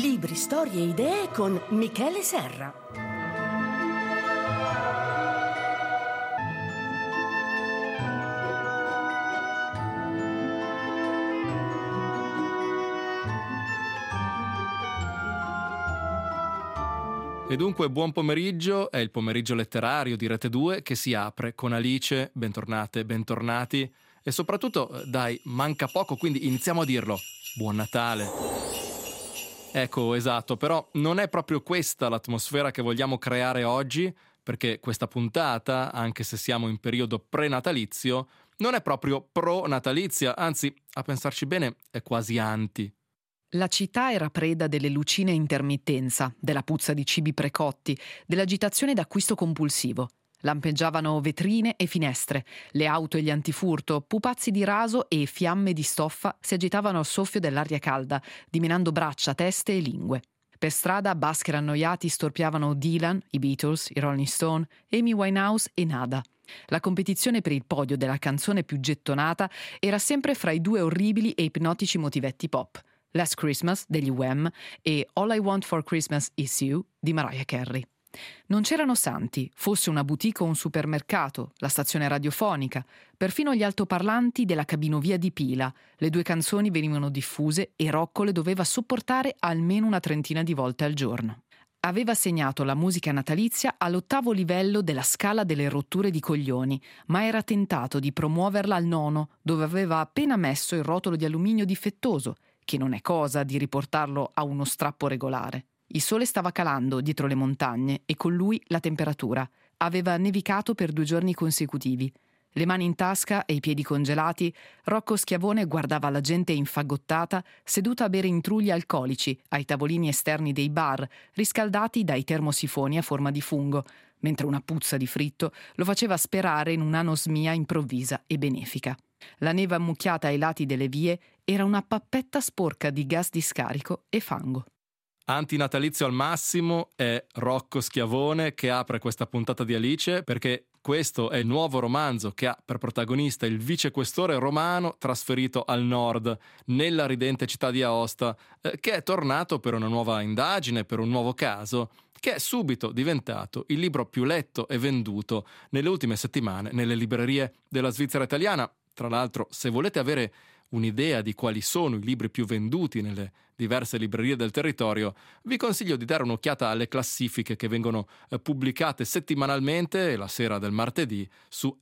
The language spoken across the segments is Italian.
Libri, storie e idee con Michele Serra. E dunque buon pomeriggio, è il pomeriggio letterario di Rete 2 che si apre con Alice, bentornate, bentornati e soprattutto, dai, manca poco, quindi iniziamo a dirlo, buon Natale. Ecco, esatto, però non è proprio questa l'atmosfera che vogliamo creare oggi, perché questa puntata, anche se siamo in periodo prenatalizio, non è proprio pro-natalizia, anzi, a pensarci bene, è quasi anti. La città era preda delle lucine a intermittenza, della puzza di cibi precotti, dell'agitazione d'acquisto compulsivo. Lampeggiavano vetrine e finestre, le auto e gli antifurto, pupazzi di raso e fiamme di stoffa si agitavano al soffio dell'aria calda, dimenando braccia, teste e lingue. Per strada basker annoiati storpiavano Dylan, i Beatles, i Rolling Stone, Amy Winehouse e Nada. La competizione per il podio della canzone più gettonata era sempre fra i due orribili e ipnotici motivetti pop. Last Christmas degli Wham e All I Want for Christmas Is You di Mariah Carey. Non c'erano santi, fosse una boutique o un supermercato, la stazione radiofonica, perfino gli altoparlanti della cabinovia di Pila. Le due canzoni venivano diffuse e Rocco le doveva sopportare almeno una trentina di volte al giorno. Aveva segnato la musica natalizia all'8° livello della scala delle rotture di coglioni, ma era tentato di promuoverla al 9°, dove aveva appena messo il rotolo di alluminio difettoso, che non è cosa di riportarlo a uno strappo regolare. Il sole stava calando dietro le montagne e con lui la temperatura. Aveva nevicato per 2 giorni consecutivi. Le mani in tasca e i piedi congelati, Rocco Schiavone guardava la gente infagottata seduta a bere intrugli alcolici ai tavolini esterni dei bar, riscaldati dai termosifoni a forma di fungo, mentre una puzza di fritto lo faceva sperare in un'anosmia improvvisa e benefica. La neve ammucchiata ai lati delle vie era una pappetta sporca di gas di scarico e fango. Antinatalizio al massimo è Rocco Schiavone che apre questa puntata di Alice, perché questo è il nuovo romanzo che ha per protagonista il vicequestore romano trasferito al nord, nella ridente città di Aosta, che è tornato per una nuova indagine, per un nuovo caso, che è subito diventato il libro più letto e venduto nelle ultime settimane nelle librerie della Svizzera italiana. Tra l'altro, se volete avere un'idea di quali sono i libri più venduti nelle diverse librerie del territorio, vi consiglio di dare un'occhiata alle classifiche che vengono pubblicate settimanalmente la sera del martedì su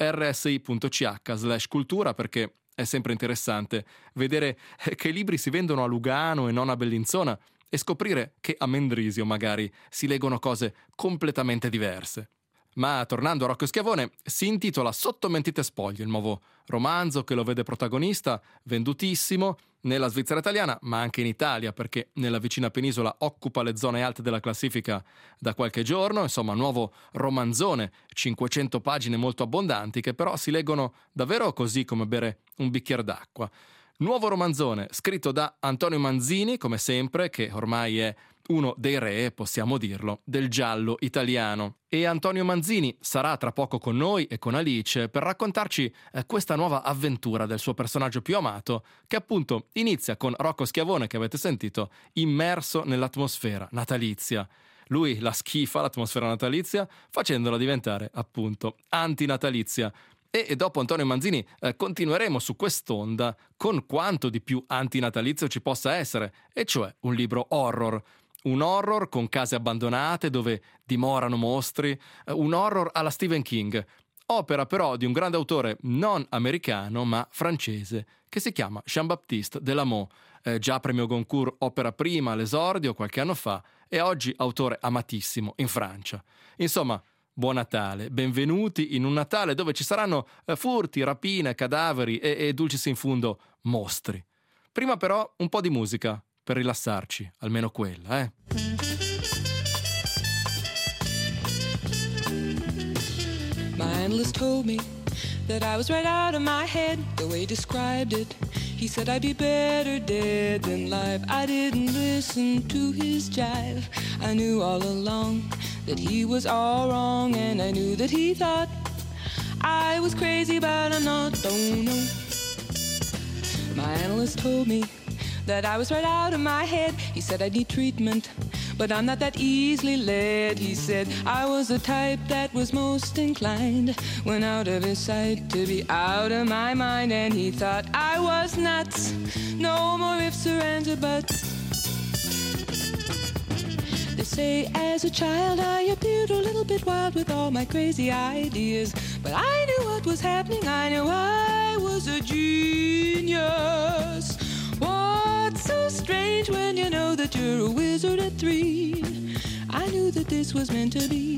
rsi.ch/cultura, perché è sempre interessante vedere che libri si vendono a Lugano e non a Bellinzona e scoprire che a Mendrisio magari si leggono cose completamente diverse. Ma tornando a Rocco Schiavone, si intitola Sotto mentite spoglie, il nuovo romanzo che lo vede protagonista, vendutissimo nella Svizzera italiana, ma anche in Italia, perché nella vicina penisola occupa le zone alte della classifica da qualche giorno. Insomma, nuovo romanzone, 500 pagine molto abbondanti, che però si leggono davvero così come bere un bicchiere d'acqua. Nuovo romanzone scritto da Antonio Manzini, come sempre, che ormai è uno dei re, possiamo dirlo, del giallo italiano. E Antonio Manzini sarà tra poco con noi e con Alice per raccontarci questa nuova avventura del suo personaggio più amato, che appunto inizia con Rocco Schiavone, che avete sentito, immerso nell'atmosfera natalizia. Lui la schifa, l'atmosfera natalizia, facendola diventare appunto antinatalizia. E dopo Antonio Manzini continueremo su quest'onda con quanto di più antinatalizio ci possa essere, e cioè un libro horror. Un horror con case abbandonate dove dimorano mostri, un horror alla Stephen King, opera però di un grande autore non americano ma francese che si chiama Jean-Baptiste Delamot, già premio Goncourt opera prima all'esordio qualche anno fa e oggi autore amatissimo in Francia. Insomma, buon Natale, benvenuti in un Natale dove ci saranno furti, rapine, cadaveri e dulcis in fundo mostri. Prima però un po' di musica per rilassarci, almeno quella, My analyst told me that I was right out of my head, the way he described it. He said I'd be better dead than live. I didn't listen to his jive. I knew all along that he was all wrong, and I knew that he thought I was crazy, but I'm not, don't know. My analyst told me that I was right out of my head. He said I'd need treatment, but I'm not that easily led. He said I was the type that was most inclined, when out of his sight, to be out of my mind. And he thought I was nuts, no more ifs or ands or buts. They say as a child I appeared a little bit wild with all my crazy ideas, but I knew what was happening, I knew I was a genius. What's so strange when you know that you're a wizard at 3? I knew that this was meant to be.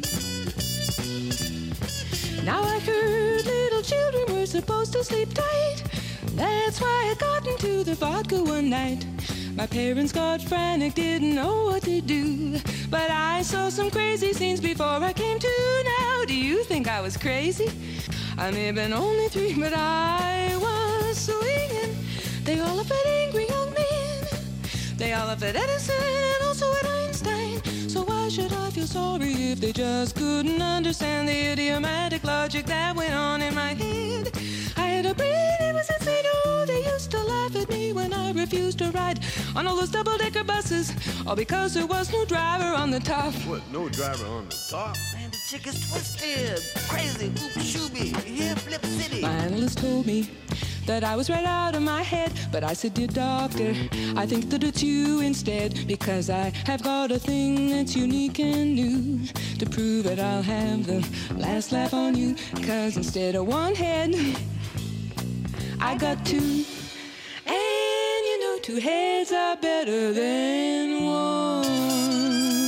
Now I heard little children were supposed to sleep tight. That's why I got into the vodka one night. My parents got frantic, didn't know what to do, but I saw some crazy scenes before I came to. Now, do you think I was crazy? I may have been only 3, but I was swinging. They all laughed at angry young men. They all laughed at Edison and also at Einstein. So why should I feel sorry if they just couldn't understand the idiomatic logic that went on in my head? I had a brain, it was insane. Oh, they used to laugh at me when I refused to ride on all those double-decker buses, all because there was no driver on the top. What, no driver on the top? Man, the chick is twisted, crazy, oop-shooby, here, Flip City. My analyst told me that I was right out of my head, but I said, dear doctor, I think that it's you instead, because I have got a thing that's unique and new, to prove that I'll have the last laugh on you, cause instead of one head, I got 2. And you know 2 heads are better than one.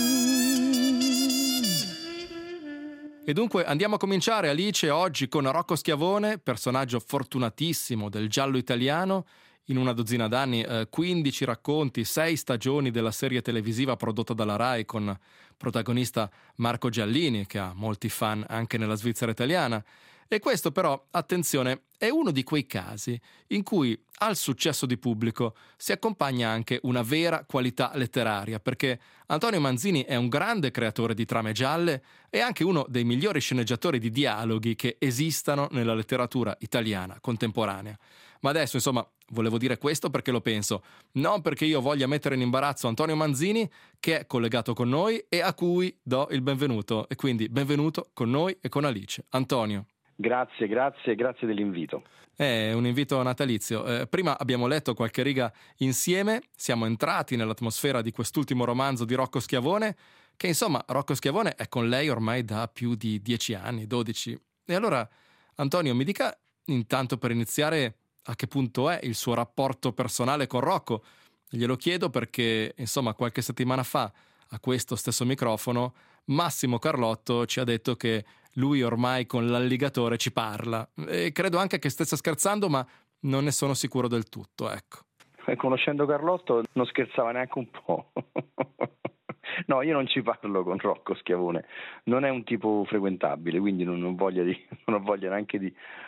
E dunque andiamo a cominciare, Alice, oggi con Rocco Schiavone, personaggio fortunatissimo del giallo italiano. In una dozzina d'anni, 15 racconti, 6 stagioni della serie televisiva prodotta dalla Rai con protagonista Marco Giallini, che ha molti fan anche nella Svizzera italiana. E questo però, attenzione, è uno di quei casi in cui al successo di pubblico si accompagna anche una vera qualità letteraria, perché Antonio Manzini è un grande creatore di trame gialle e anche uno dei migliori sceneggiatori di dialoghi che esistano nella letteratura italiana contemporanea. Ma adesso, insomma, volevo dire questo perché lo penso, non perché io voglia mettere in imbarazzo Antonio Manzini, che è collegato con noi e a cui do il benvenuto. E quindi benvenuto con noi e con Alice. Antonio. Grazie dell'invito. È un invito natalizio. Prima abbiamo letto qualche riga insieme, siamo entrati nell'atmosfera di quest'ultimo romanzo di Rocco Schiavone, che insomma Rocco Schiavone è con lei ormai da più di 10 anni, 12. E allora, Antonio, mi dica intanto per iniziare a che punto è il suo rapporto personale con Rocco. Glielo chiedo perché, insomma, qualche settimana fa, a questo stesso microfono, Massimo Carlotto ci ha detto che lui ormai con l'alligatore ci parla. E credo anche che stesse scherzando, ma non ne sono sicuro del tutto, ecco. Conoscendo Carlotto non scherzava neanche un po'. No, io non ci parlo con Rocco Schiavone, non è un tipo frequentabile, quindi non ho voglia neanche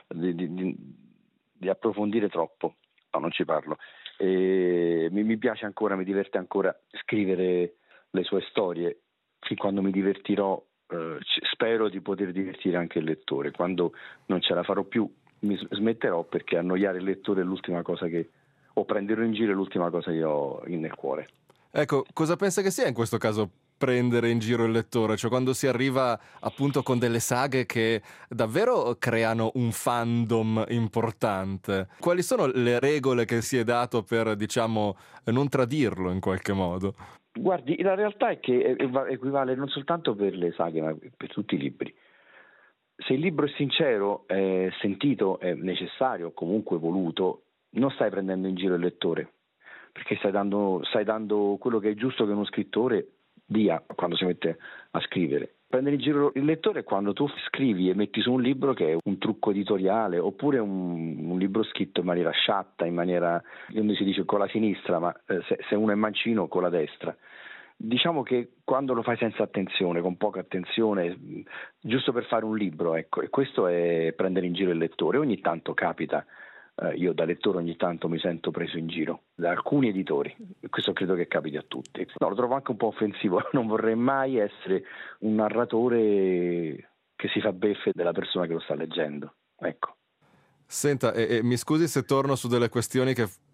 di approfondire troppo. No, non ci parlo. Mi piace ancora, mi diverte ancora scrivere le sue storie. Fin quando mi divertirò, spero di poter divertire anche il lettore. Quando non ce la farò più mi smetterò, perché annoiare il lettore è l'ultima cosa che, o prenderlo in giro è l'ultima cosa che ho nel cuore. Ecco, cosa pensa che sia in questo caso prendere in giro il lettore? Cioè quando si arriva appunto con delle saghe che davvero creano un fandom importante, quali sono le regole che si è dato per, diciamo, non tradirlo in qualche modo? Guardi, la realtà è che equivale non soltanto per le saghe, ma per tutti i libri. Se il libro è sincero, è sentito, è necessario, comunque voluto, non stai prendendo in giro il lettore, perché stai dando quello che è giusto che uno scrittore dia quando si mette a scrivere. Prendere in giro il lettore è quando tu scrivi e metti su un libro che è un trucco editoriale, oppure un libro scritto in maniera sciatta, in maniera, come si dice, con la sinistra, ma se uno è mancino, con la destra. Diciamo che quando lo fai senza attenzione, con poca attenzione, giusto per fare un libro, ecco, e questo è prendere in giro il lettore. Ogni tanto capita, io da lettore ogni tanto mi sento preso in giro da alcuni editori, questo credo che capiti a tutti. No, lo trovo anche un po' offensivo, non vorrei mai essere un narratore che si fa beffe della persona che lo sta leggendo, ecco. Senta, mi scusi se torno su delle questioni che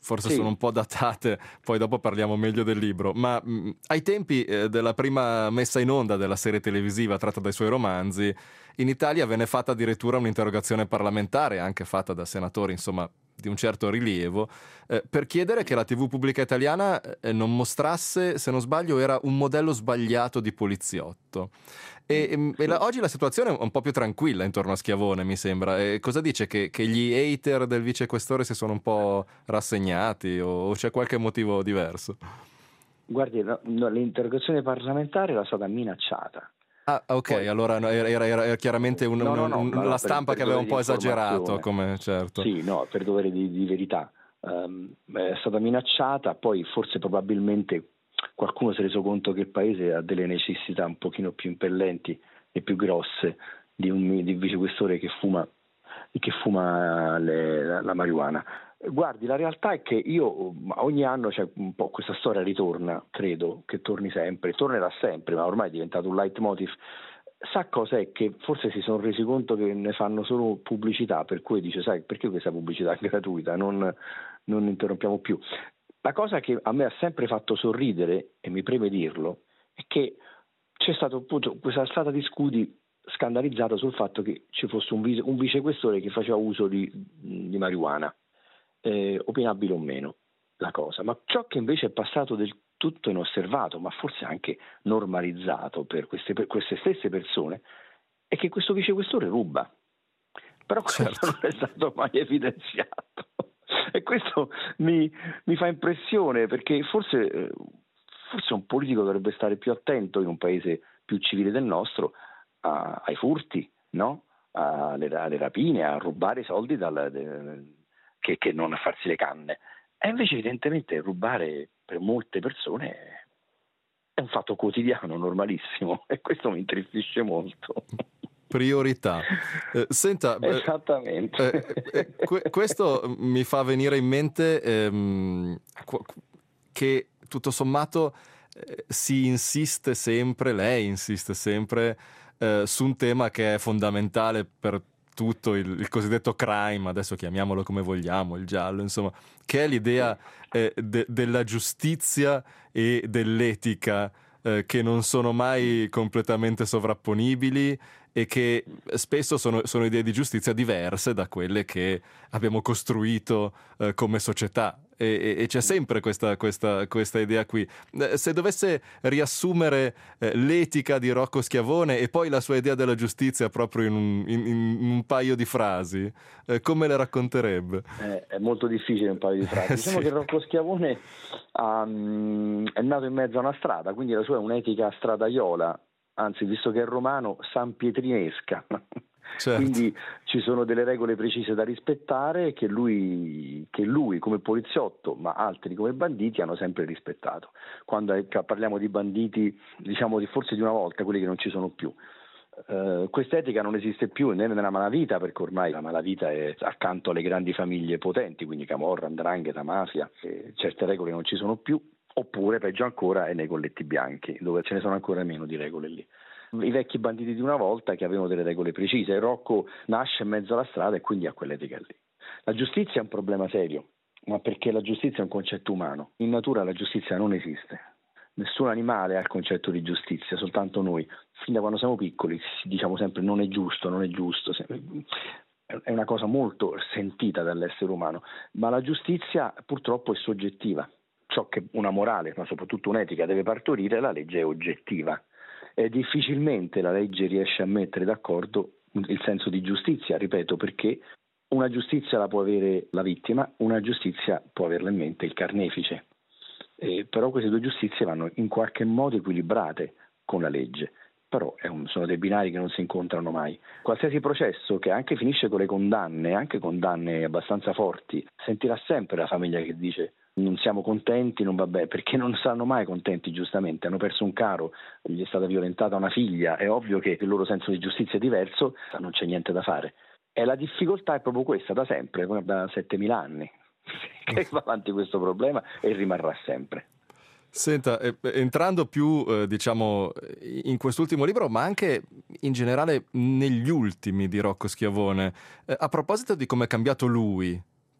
forse Sì. sono un po' datate, poi dopo parliamo meglio del libro, ma ai tempi della prima messa in onda della serie televisiva tratta dai suoi romanzi, in Italia venne fatta addirittura un'interrogazione parlamentare, anche fatta da senatori, insomma, di un certo rilievo, per chiedere che la TV pubblica italiana non mostrasse, se non sbaglio, era un modello sbagliato di poliziotto. Oggi la situazione è un po' più tranquilla intorno a Schiavone, mi sembra. Cosa dice? Che gli hater del vicequestore si sono un po' rassegnati o c'è qualche motivo diverso? Guardi, l'interrogazione parlamentare era stata minacciata. Ah, ok, Poi, era chiaramente la stampa per che aveva un po' esagerato, informazione. come certo. Sì, no, per dovere di verità. È stata minacciata, poi forse probabilmente qualcuno si è reso conto che il paese ha delle necessità un pochino più impellenti e più grosse di un vicequestore che fuma la marijuana. Guardi, la realtà è che io ogni anno un po' questa storia ritorna, credo che tornerà sempre, ma ormai è diventato un leitmotiv. Sa cos'è? Che forse si sono resi conto che ne fanno solo pubblicità, per cui dice, sai, perché questa pubblicità è gratuita, non interrompiamo più. La cosa che a me ha sempre fatto sorridere, e mi preme dirlo, è che c'è stato appunto questa strada di scudi scandalizzato sul fatto che ci fosse un vicequestore che faceva uso di marijuana, opinabile o meno la cosa, ma ciò che invece è passato del tutto inosservato, ma forse anche normalizzato per queste stesse persone, è che questo vicequestore ruba, però questo non è stato mai evidenziato e questo mi fa impressione, perché forse un politico dovrebbe stare più attento in un paese più civile del nostro ai furti, no? alle rapine, a rubare i soldi che non a farsi le canne. E invece evidentemente rubare per molte persone è un fatto quotidiano, normalissimo, e questo mi intristisce molto. Priorità. Senta, esattamente. Questo mi fa venire in mente che tutto sommato lei insiste sempre su un tema che è fondamentale per tutto il cosiddetto crime, adesso chiamiamolo come vogliamo, il giallo, insomma, che è l'idea della giustizia e dell'etica, che non sono mai completamente sovrapponibili e che spesso sono idee di giustizia diverse da quelle che abbiamo costruito come società. E c'è sempre questa idea qui. Se dovesse riassumere l'etica di Rocco Schiavone e poi la sua idea della giustizia proprio in un paio di frasi, come le racconterebbe? È molto difficile un paio di frasi. Diciamo che Rocco Schiavone è nato in mezzo a una strada, quindi la sua è un'etica stradaiola, anzi, visto che è romano, sanpietrinesca. Certo. Quindi ci sono delle regole precise da rispettare che lui come poliziotto, ma altri come banditi, hanno sempre rispettato. Quando parliamo di banditi, diciamo forse di una volta, quelli che non ci sono più, questa etica non esiste più né nella malavita, perché ormai la malavita è accanto alle grandi famiglie potenti, quindi camorra, 'ndrangheta, mafia, certe regole non ci sono più. Oppure, peggio ancora, è nei colletti bianchi, dove ce ne sono ancora meno di regole lì. I vecchi banditi di una volta che avevano delle regole precise. Rocco nasce in mezzo alla strada e quindi ha quell'etica lì. La giustizia è un problema serio, ma perché la giustizia è un concetto umano. In natura la giustizia non esiste. Nessun animale ha il concetto di giustizia, soltanto noi. Fin da quando siamo piccoli diciamo sempre non è giusto, non è giusto. È una cosa molto sentita dall'essere umano, ma la giustizia purtroppo è soggettiva. Ciò che una morale, ma soprattutto un'etica, deve partorire, la legge è oggettiva. E difficilmente la legge riesce a mettere d'accordo il senso di giustizia, ripeto, perché una giustizia la può avere la vittima, una giustizia può averla in mente il carnefice. Però queste due giustizie vanno in qualche modo equilibrate con la legge. Però sono dei binari che non si incontrano mai. Qualsiasi processo che anche finisce con le condanne, anche condanne abbastanza forti, sentirà sempre la famiglia che dice non siamo contenti, non va bene, perché non saranno mai contenti, giustamente. Hanno perso un caro, gli è stata violentata una figlia, è ovvio che il loro senso di giustizia è diverso, non c'è niente da fare. E la difficoltà è proprio questa, da sempre, da 7.000 anni, che va avanti questo problema e rimarrà sempre. Senta, entrando più diciamo in quest'ultimo libro, ma anche in generale negli ultimi di Rocco Schiavone, a proposito di come è cambiato lui,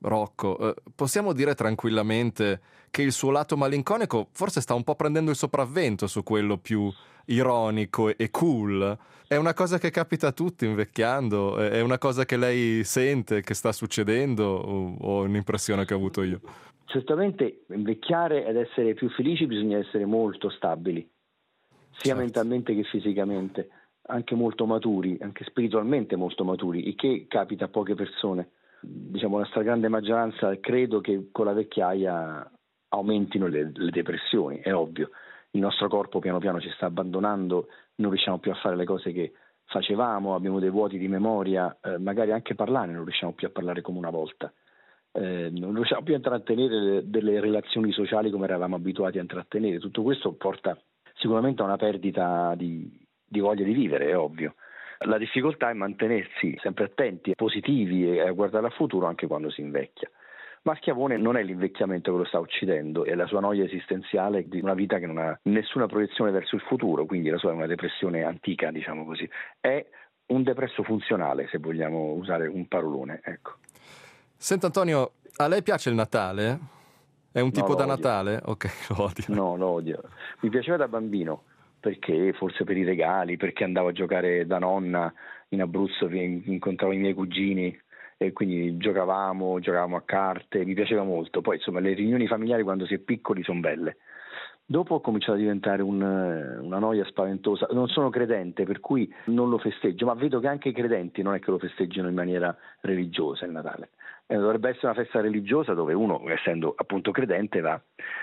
Rocco, possiamo dire tranquillamente che il suo lato malinconico forse sta un po' prendendo il sopravvento su quello più ironico e cool. È una cosa che capita a tutti invecchiando? È una cosa che lei sente che sta succedendo o è un'impressione che ho avuto io? Certamente invecchiare ed essere più felici bisogna essere molto stabili, sia Certo. mentalmente che fisicamente, anche molto maturi, anche spiritualmente molto maturi, il che capita a poche persone. Diciamo la stragrande maggioranza credo che con la vecchiaia aumentino le depressioni, è ovvio. Il nostro corpo piano piano ci sta abbandonando, non riusciamo più a fare le cose che facevamo, abbiamo dei vuoti di memoria, magari anche parlare non riusciamo più a parlare come una volta. Non riusciamo più a intrattenere delle relazioni sociali come eravamo abituati a intrattenere. Tutto questo porta sicuramente a una perdita di voglia di vivere, è ovvio. La difficoltà è mantenersi sempre attenti, positivi e a guardare al futuro anche quando si invecchia. Ma Schiavone non è l'invecchiamento che lo sta uccidendo, è la sua noia esistenziale di una vita che non ha nessuna proiezione verso il futuro, quindi la sua è una depressione antica, diciamo così. È un depresso funzionale, se vogliamo usare un parolone, ecco. Senta Antonio, a lei piace il Natale? È un tipo lo da odio. Natale? Ok, lo odio. No, lo odio. Mi piaceva da bambino, perché forse per i regali, perché andavo a giocare da nonna in Abruzzo, incontravo i miei cugini e quindi giocavamo a carte, mi piaceva molto. Poi insomma le riunioni familiari quando si è piccoli sono belle. Dopo ho cominciato a diventare una noia spaventosa. Non sono credente, per cui non lo festeggio, ma vedo che anche i credenti non è che lo festeggiano in maniera religiosa il Natale. Dovrebbe essere una festa religiosa dove uno, essendo appunto credente, va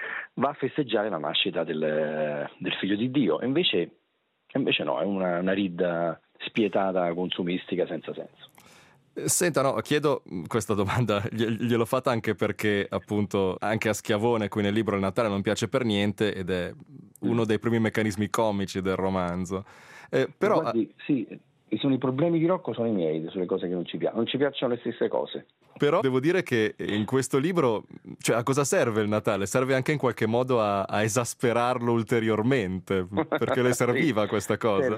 a festeggiare la nascita del figlio di Dio. E invece no, è una ridda spietata consumistica senza senso. Senta, no, chiedo questa domanda, gliel'ho fatta anche perché appunto anche a Schiavone qui nel libro il Natale non piace per niente ed è uno dei primi meccanismi comici del romanzo. Però Guardi, sì, sono i problemi di Rocco, sono i miei, sulle cose che non ci piacciono. Non ci piacciono le stesse cose. Però devo dire che in questo libro, cioè a cosa serve il Natale? Serve anche in qualche modo a esasperarlo ulteriormente, perché le serviva Sì, questa cosa?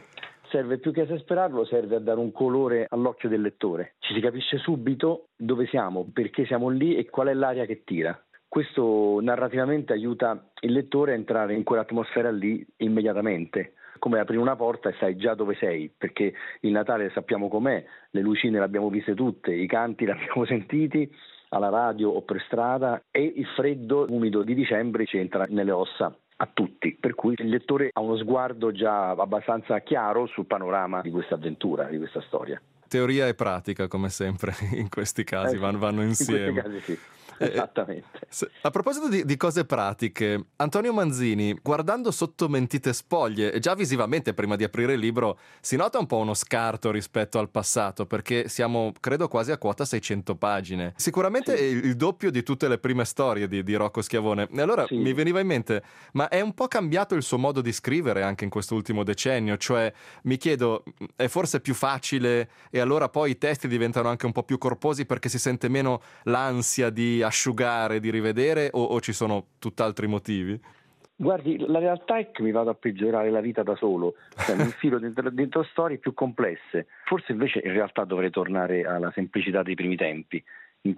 Serve più che esasperarlo, serve a dare un colore all'occhio del lettore. Ci si capisce subito dove siamo, perché siamo lì e qual è l'aria che tira. Questo narrativamente aiuta il lettore a entrare in quell'atmosfera lì immediatamente, come aprire una porta e sai già dove sei, perché il Natale sappiamo com'è, le lucine le abbiamo viste tutte, i canti li abbiamo sentiti alla radio o per strada e il freddo umido di dicembre ci entra nelle ossa a tutti, per cui il lettore ha uno sguardo già abbastanza chiaro sul panorama di questa avventura, di questa storia. Teoria e pratica, come sempre, in questi casi vanno insieme. In questi casi sì. Esattamente. A proposito di cose pratiche, Antonio Manzini, guardando sotto mentite spoglie, già visivamente prima di aprire il libro si nota un po' uno scarto rispetto al passato, perché siamo, credo, quasi a quota 600 pagine. Sicuramente Sì. è il doppio di tutte le prime storie di Rocco Schiavone. E allora Sì. mi veniva in mente, ma è un po' cambiato il suo modo di scrivere anche in quest'ultimo decennio? Cioè, mi chiedo, è forse più facile e allora poi i testi diventano anche un po' più corposi perché si sente meno l'ansia di asciugare, di rivedere o ci sono tutt'altri motivi? Guardi, la realtà è che mi vado a peggiorare la vita da solo, cioè mi infilo dentro storie più complesse. Forse invece in realtà dovrei tornare alla semplicità dei primi tempi, in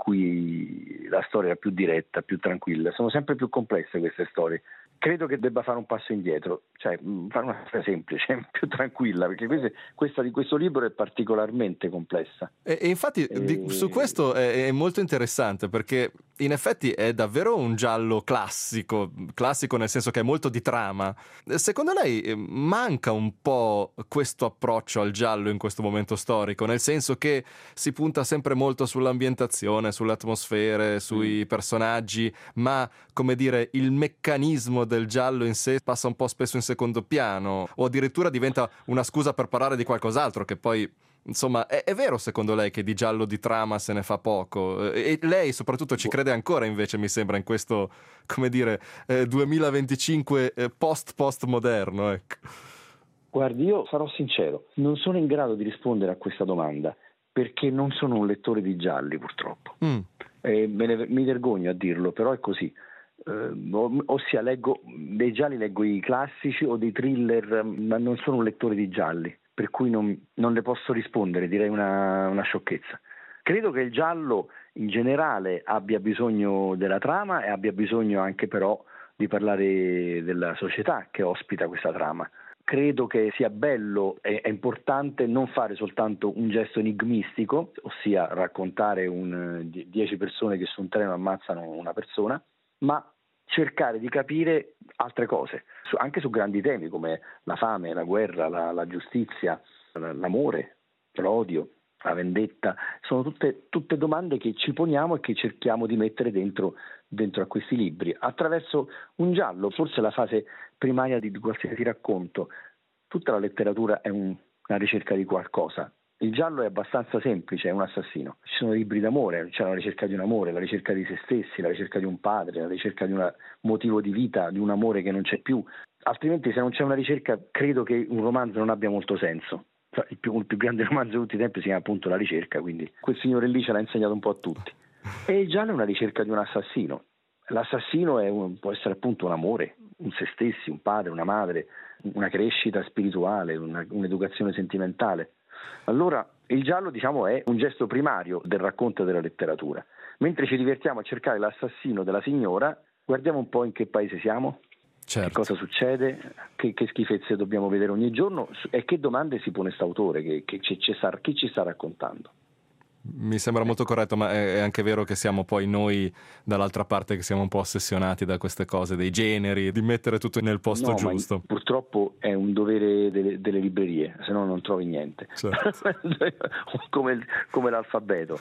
cui la storia era più diretta, più tranquilla. Sono sempre più complesse queste storie. Credo che debba fare un passo indietro, cioè fare una storia semplice, più tranquilla, perché questa di questo libro è particolarmente complessa. E infatti su questo è molto interessante, perché in effetti è davvero un giallo classico nel senso che è molto di trama. Secondo lei manca un po' questo approccio al giallo in questo momento storico, nel senso che si punta sempre molto sull'ambientazione, sulle atmosfere, sui personaggi, ma come dire il meccanismo del giallo in sé passa un po' spesso in secondo piano o addirittura diventa una scusa per parlare di qualcos'altro che poi insomma è vero secondo lei che di giallo di trama se ne fa poco e lei soprattutto ci crede ancora invece mi sembra in questo come dire 2025 post moderno, ecco. Guardi, io sarò sincero, non sono in grado di rispondere a questa domanda perché non sono un lettore di gialli purtroppo. Mi vergogno a dirlo, però è così. Ossia leggo dei gialli, leggo i classici o dei thriller, ma non sono un lettore di gialli, per cui non le posso rispondere, direi una sciocchezza. Credo che il giallo in generale abbia bisogno della trama e abbia bisogno anche però di parlare della società che ospita questa trama. Credo che sia bello e è importante non fare soltanto un gesto enigmistico, ossia raccontare 10 persone che su un treno ammazzano una persona, ma cercare di capire altre cose, anche su grandi temi come la fame, la guerra, la giustizia, l'amore, l'odio, la vendetta. Sono tutte domande che ci poniamo e che cerchiamo di mettere dentro a questi libri attraverso un giallo. Forse la fase primaria di qualsiasi racconto. Tutta la letteratura è una ricerca di qualcosa. Il giallo è abbastanza semplice, è un assassino. Ci sono libri d'amore, c'è la ricerca di un amore, la ricerca di se stessi, la ricerca di un padre, la ricerca di un motivo di vita, di un amore che non c'è più. Altrimenti, se non c'è una ricerca, credo che un romanzo non abbia molto senso. Il più grande romanzo di tutti i tempi si chiama appunto La ricerca, quindi quel signore lì ce l'ha insegnato un po' a tutti. E il giallo è una ricerca di un assassino. L'assassino può essere appunto un amore, un se stessi, un padre, una madre, una crescita spirituale, un'educazione sentimentale. Allora il giallo, diciamo, è un gesto primario del racconto della letteratura. Mentre ci divertiamo a cercare l'assassino della signora, guardiamo un po' in che paese siamo, certo. Che cosa succede, che schifezze dobbiamo vedere ogni giorno e che domande si pone quest'autore, che ci sta raccontando. Mi sembra molto corretto, ma è anche vero che siamo poi noi dall'altra parte che siamo un po' ossessionati da queste cose, dei generi, di mettere tutto nel posto giusto. Purtroppo è un dovere delle librerie, se no non trovi niente. Certo. come l'alfabeto.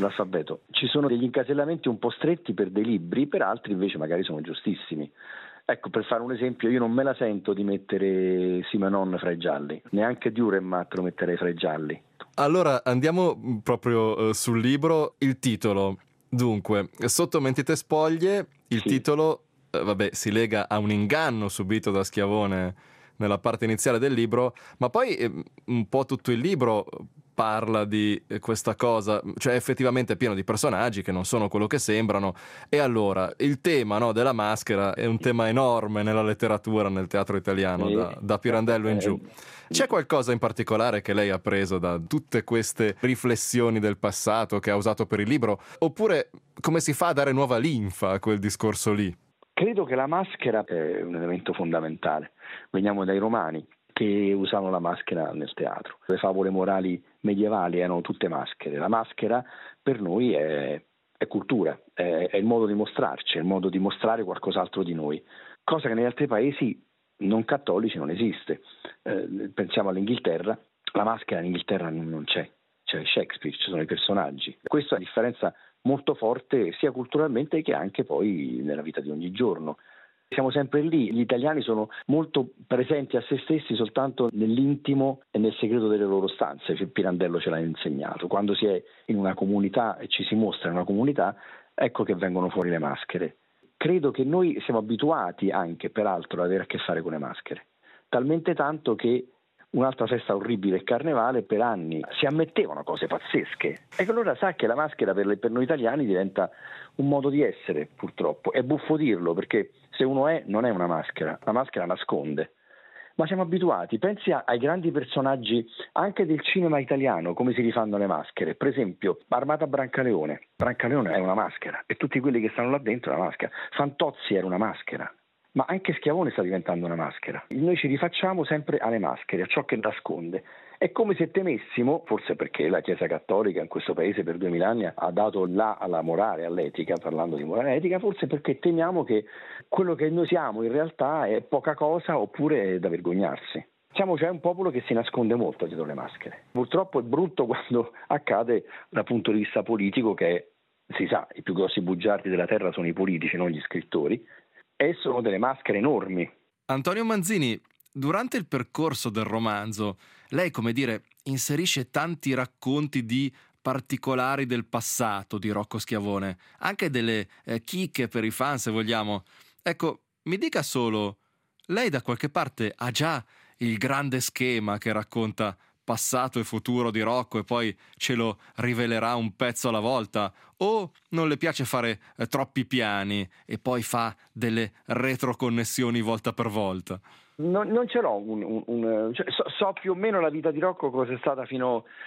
Ci sono degli incasellamenti un po' stretti per dei libri, per altri invece magari sono giustissimi. Ecco, per fare un esempio, io non me la sento di mettere Simenon fra i gialli, neanche Dürrenmatt lo metterei fra i gialli. Allora andiamo proprio sul libro, il titolo. Dunque, Sotto mentite spoglie, il titolo si lega a un inganno subito da Schiavone nella parte iniziale del libro, ma poi un po' tutto il libro parla di questa cosa, cioè effettivamente è pieno di personaggi che non sono quello che sembrano. E allora il tema, no, della maschera è un tema enorme nella letteratura, nel teatro italiano, da Pirandello in giù. C'è qualcosa in particolare che lei ha preso da tutte queste riflessioni del passato che ha usato per il libro, oppure come si fa a dare nuova linfa a quel discorso lì? Credo che la maschera è un elemento fondamentale. Veniamo dai romani che usavano la maschera nel teatro. Le favole morali medievali erano tutte maschere. La maschera per noi è cultura, è il modo di mostrarci, è il modo di mostrare qualcos'altro di noi, cosa che negli altri paesi non cattolici non esiste. Pensiamo all'Inghilterra, la maschera in Inghilterra non c'è Shakespeare, ci sono i personaggi. Questa è una differenza molto forte sia culturalmente che anche poi nella vita di ogni giorno. Siamo sempre lì, gli italiani sono molto presenti a se stessi soltanto nell'intimo e nel segreto delle loro stanze. Pirandello ce l'ha insegnato. Quando si è in una comunità e ci si mostra in una comunità, ecco che vengono fuori le maschere. Credo che noi siamo abituati anche, peraltro, ad avere a che fare con le maschere, talmente tanto che un'altra festa orribile, il Carnevale, per anni si ammettevano cose pazzesche. E allora sa che la maschera per noi italiani diventa un modo di essere, purtroppo. È buffo dirlo, perché se uno non è una maschera, la maschera nasconde. Ma siamo abituati, pensi ai grandi personaggi anche del cinema italiano, come si rifanno le maschere. Per esempio, Armata Brancaleone è una maschera e tutti quelli che stanno là dentro è una maschera. Fantozzi era una maschera. Ma anche Schiavone sta diventando una maschera. Noi ci rifacciamo sempre alle maschere, a ciò che nasconde. È come se temessimo, forse perché la Chiesa Cattolica in questo paese per 2000 anni ha dato là alla morale, all'etica, parlando di morale e etica, forse perché temiamo che quello che noi siamo in realtà è poca cosa oppure è da vergognarsi. Siamo cioè un popolo che si nasconde molto dietro le maschere. Purtroppo è brutto quando accade dal punto di vista politico, che si sa, i più grossi bugiardi della terra sono i politici, non gli scrittori, e sono delle maschere enormi. Antonio Manzini, durante il percorso del romanzo, lei, come dire, inserisce tanti racconti di particolari del passato di Rocco Schiavone, anche delle chicche per i fan, se vogliamo. Ecco, mi dica solo, lei da qualche parte ha già il grande schema che racconta passato e futuro di Rocco e poi ce lo rivelerà un pezzo alla volta, o non le piace fare troppi piani e poi fa delle retroconnessioni volta per volta? Non ce l'ho, so più o meno la vita di Rocco cosa è stata fino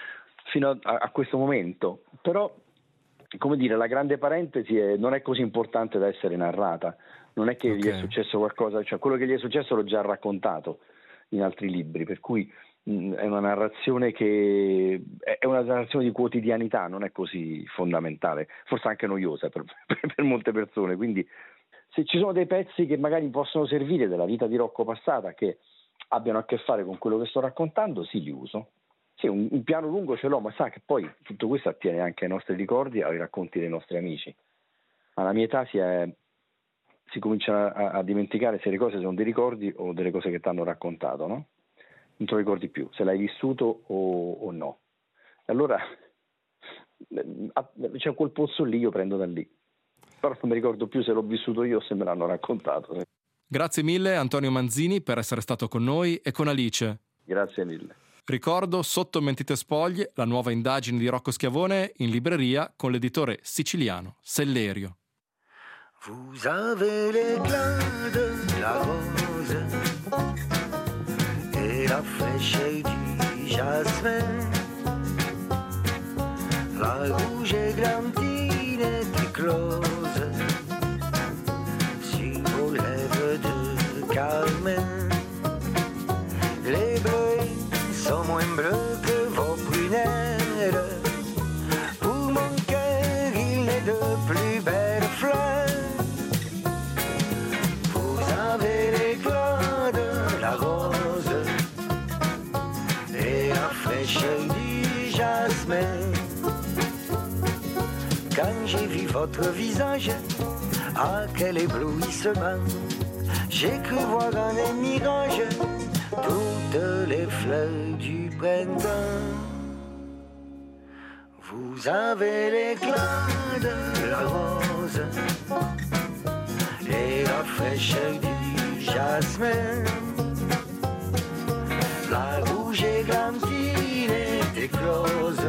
fino a questo momento, però come dire, la grande parentesi non è così importante da essere narrata, non è che gli è successo qualcosa, cioè quello che gli è successo l'ho già raccontato in altri libri, per cui è una narrazione di quotidianità, non è così fondamentale, forse anche noiosa per molte persone, quindi se ci sono dei pezzi che magari possono servire della vita di Rocco passata, che abbiano a che fare con quello che sto raccontando, sì, li uso. Sì, un piano lungo ce l'ho, ma sa che poi tutto questo attiene anche ai nostri ricordi, ai racconti dei nostri amici. Alla mia età si comincia a dimenticare se le cose sono dei ricordi o delle cose che ti hanno raccontato, no? Non te lo ricordi più, se l'hai vissuto o no. E allora c'è quel pozzo lì, io prendo da lì. Però non mi ricordo più se l'ho vissuto io o se me l'hanno raccontato. Grazie mille Antonio Manzini per essere stato con noi e con Alice. Grazie mille. Ricordo Sotto mentite spoglie, la nuova indagine di Rocco Schiavone, in libreria con l'editore siciliano Sellerio. Vous avez l'éclat de la rose et la fraîcheur du jasmin, la rouge églantine est close sur vos lèvres de carmin. Les bleus sont moins bleus que vos prunelles. Pour mon cœur, il n'est de plus belles fleurs. Vous avez l'éclat de la rose et la fraîcheur du jasmin. Quand j'ai vu votre visage, ah quel éblouissement, j'ai cru voir dans les mirages toutes les fleurs du printemps. Vous avez l'éclat de la rose et la fraîcheur du jasmin. La rouge églantine est éclose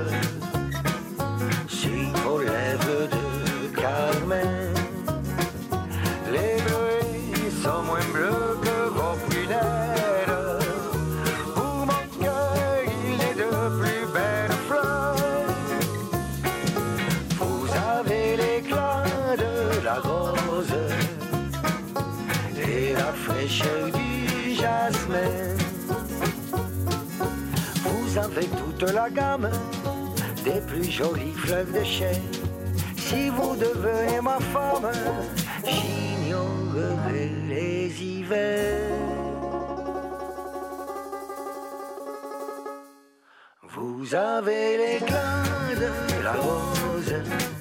sur vos lèvres de carmin. Les bleus sont moins bleus que vos prunelles. Pour mon cœur, il est de plus belles fleurs. Vous avez l'éclat de la rose et la fraîcheur du jasmin. Vous avez toute la gamme des plus jolies fleurs de chêne. Si vous devenez ma femme, j'ignorerai les hivers. Vous avez l'éclat de la rose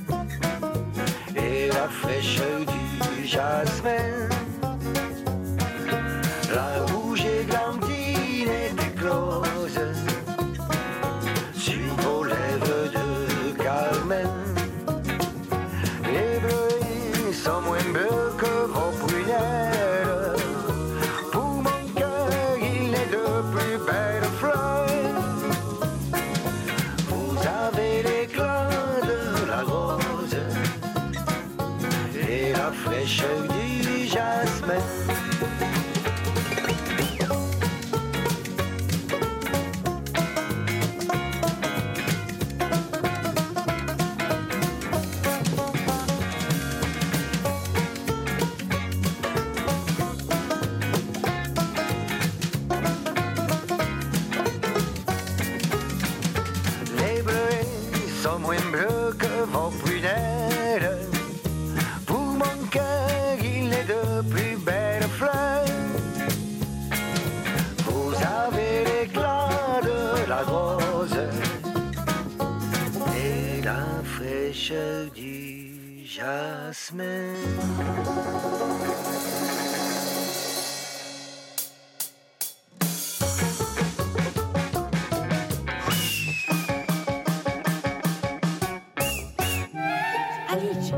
et la fraîcheur du jasmin. La rouge églantine est éclose sur vos lèvres de carmin. Les bleus sont moins bleus que vos prunelles. Pour mon cœur, il est de plus belles fleurs. Vous avez l'éclat de la rose et la fraîcheur du jasmin. Du jasmin. Alice.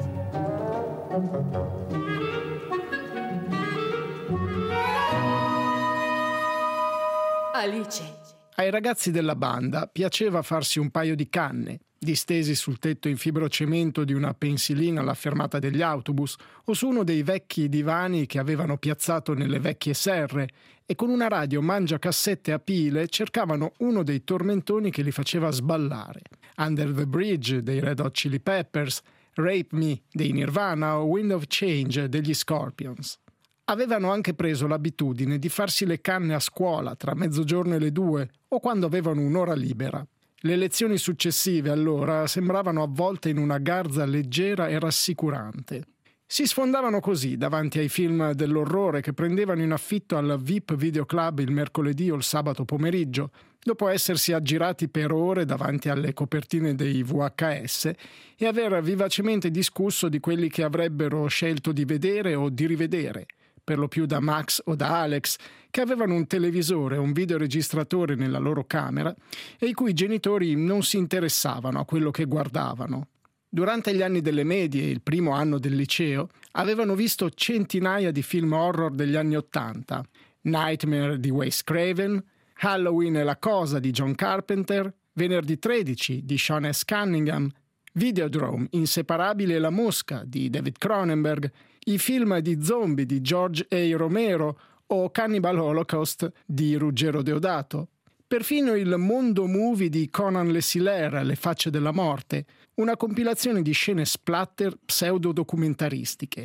Alice. Ai ragazzi della banda piaceva farsi un paio di canne. distesi sul tetto in fibrocemento di una pensilina alla fermata degli autobus o su uno dei vecchi divani che avevano piazzato nelle vecchie serre e con una radio mangiacassette a pile cercavano uno dei tormentoni che li faceva sballare. Under the Bridge dei Red Hot Chili Peppers, Rape Me dei Nirvana o Wind of Change degli Scorpions. Avevano anche preso l'abitudine di farsi le canne a scuola tra mezzogiorno e le 2 o quando avevano un'ora libera. Le lezioni successive, allora, sembravano avvolte in una garza leggera e rassicurante. Si sfondavano così davanti ai film dell'orrore che prendevano in affitto al VIP Video Club il mercoledì o il sabato pomeriggio, dopo essersi aggirati per ore davanti alle copertine dei VHS e aver vivacemente discusso di quelli che avrebbero scelto di vedere o di rivedere, per lo più da Max o da Alex, che avevano un televisore o un videoregistratore nella loro camera e i cui genitori non si interessavano a quello che guardavano. Durante gli anni delle medie e il primo anno del liceo avevano visto centinaia di film horror degli anni '80, Nightmare di Wes Craven, Halloween e la cosa di John Carpenter, Venerdì 13 di Sean S. Cunningham, Videodrome, Inseparabile e la mosca di David Cronenberg, i film di zombie di George A. Romero o Cannibal Holocaust di Ruggero Deodato. Perfino il Mondo Movie di Conan Le Siller, Le facce della morte, una compilazione di scene splatter pseudo-documentaristiche.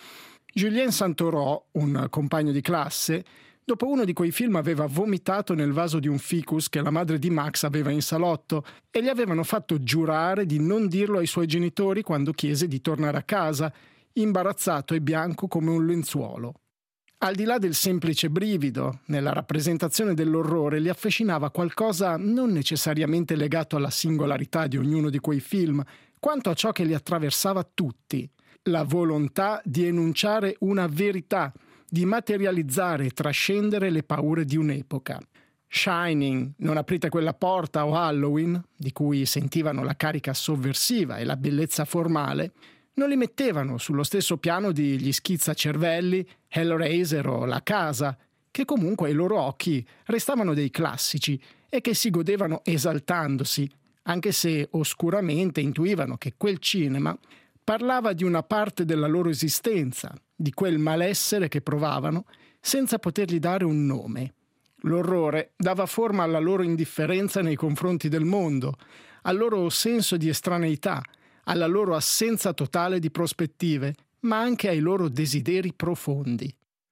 Julien Santoro, un compagno di classe, dopo uno di quei film aveva vomitato nel vaso di un ficus che la madre di Max aveva in salotto e gli avevano fatto giurare di non dirlo ai suoi genitori quando chiese di tornare a casa, imbarazzato e bianco come un lenzuolo. Al di là del semplice brivido, nella rappresentazione dell'orrore li affascinava qualcosa non necessariamente legato alla singolarità di ognuno di quei film, quanto a ciò che li attraversava tutti: la volontà di enunciare una verità, di materializzare e trascendere le paure di un'epoca. Shining, Non aprite quella porta o Halloween, di cui sentivano la carica sovversiva e la bellezza formale, non li mettevano sullo stesso piano di Gli schizzacervelli, Hellraiser o La casa, che comunque ai loro occhi restavano dei classici e che si godevano esaltandosi, anche se oscuramente intuivano che quel cinema parlava di una parte della loro esistenza, di quel malessere che provavano senza potergli dare un nome. L'orrore dava forma alla loro indifferenza nei confronti del mondo, al loro senso di estraneità, alla loro assenza totale di prospettive, ma anche ai loro desideri profondi.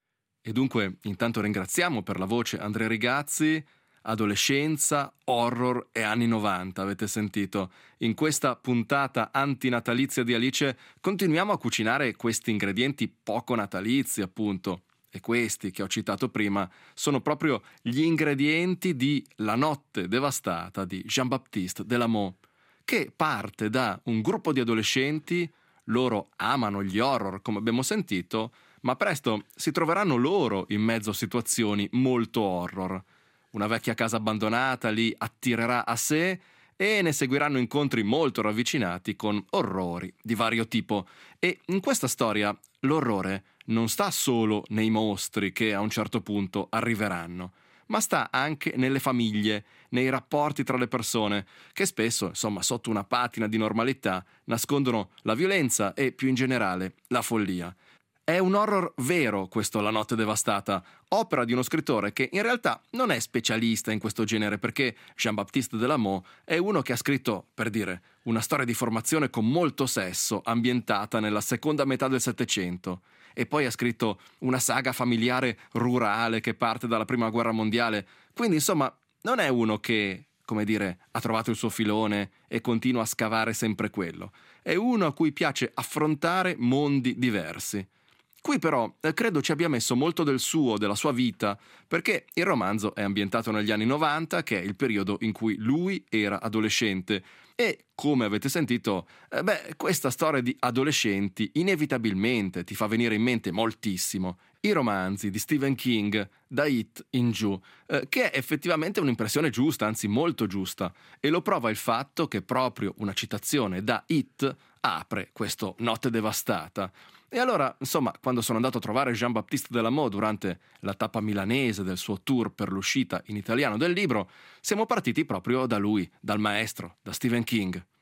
E dunque, intanto ringraziamo per la voce Andrea Rigazzi. Adolescenza, horror e anni 90, avete sentito? In questa puntata antinatalizia di Alice continuiamo a cucinare questi ingredienti poco natalizi, appunto. E questi che ho citato prima sono proprio gli ingredienti di La notte devastata di Jean-Baptiste Delamot, che parte da un gruppo di adolescenti. Loro amano gli horror, come abbiamo sentito, ma presto si troveranno loro in mezzo a situazioni molto horror. Una vecchia casa abbandonata li attirerà a sé e ne seguiranno incontri molto ravvicinati con orrori di vario tipo. E in questa storia l'orrore non sta solo nei mostri che a un certo punto arriveranno, ma sta anche nelle famiglie, nei rapporti tra le persone, che spesso, insomma, sotto una patina di normalità nascondono la violenza e, più in generale, la follia. È un horror vero questo La notte devastata, opera di uno scrittore che in realtà non è specialista in questo genere, perché Jean-Baptiste Delamot è uno che ha scritto, per dire, una storia di formazione con molto sesso, ambientata nella seconda metà del Settecento, e poi ha scritto una saga familiare rurale che parte dalla Prima Guerra Mondiale. Quindi, insomma, non è uno che, come dire, ha trovato il suo filone e continua a scavare sempre quello. È uno a cui piace affrontare mondi diversi. Qui però credo ci abbia messo molto del suo, della sua vita, perché il romanzo è ambientato negli anni 90, che è il periodo in cui lui era adolescente. E, come avete sentito, questa storia di adolescenti inevitabilmente ti fa venire in mente moltissimo i romanzi di Stephen King, da It in giù, che è effettivamente un'impressione giusta, anzi molto giusta, e lo prova il fatto che proprio una citazione da It apre questo Notte devastata. E allora, insomma, quando sono andato a trovare Jean-Baptiste Delamot durante la tappa milanese del suo tour per l'uscita in italiano del libro, siamo partiti proprio da lui, dal maestro, da Stephen King.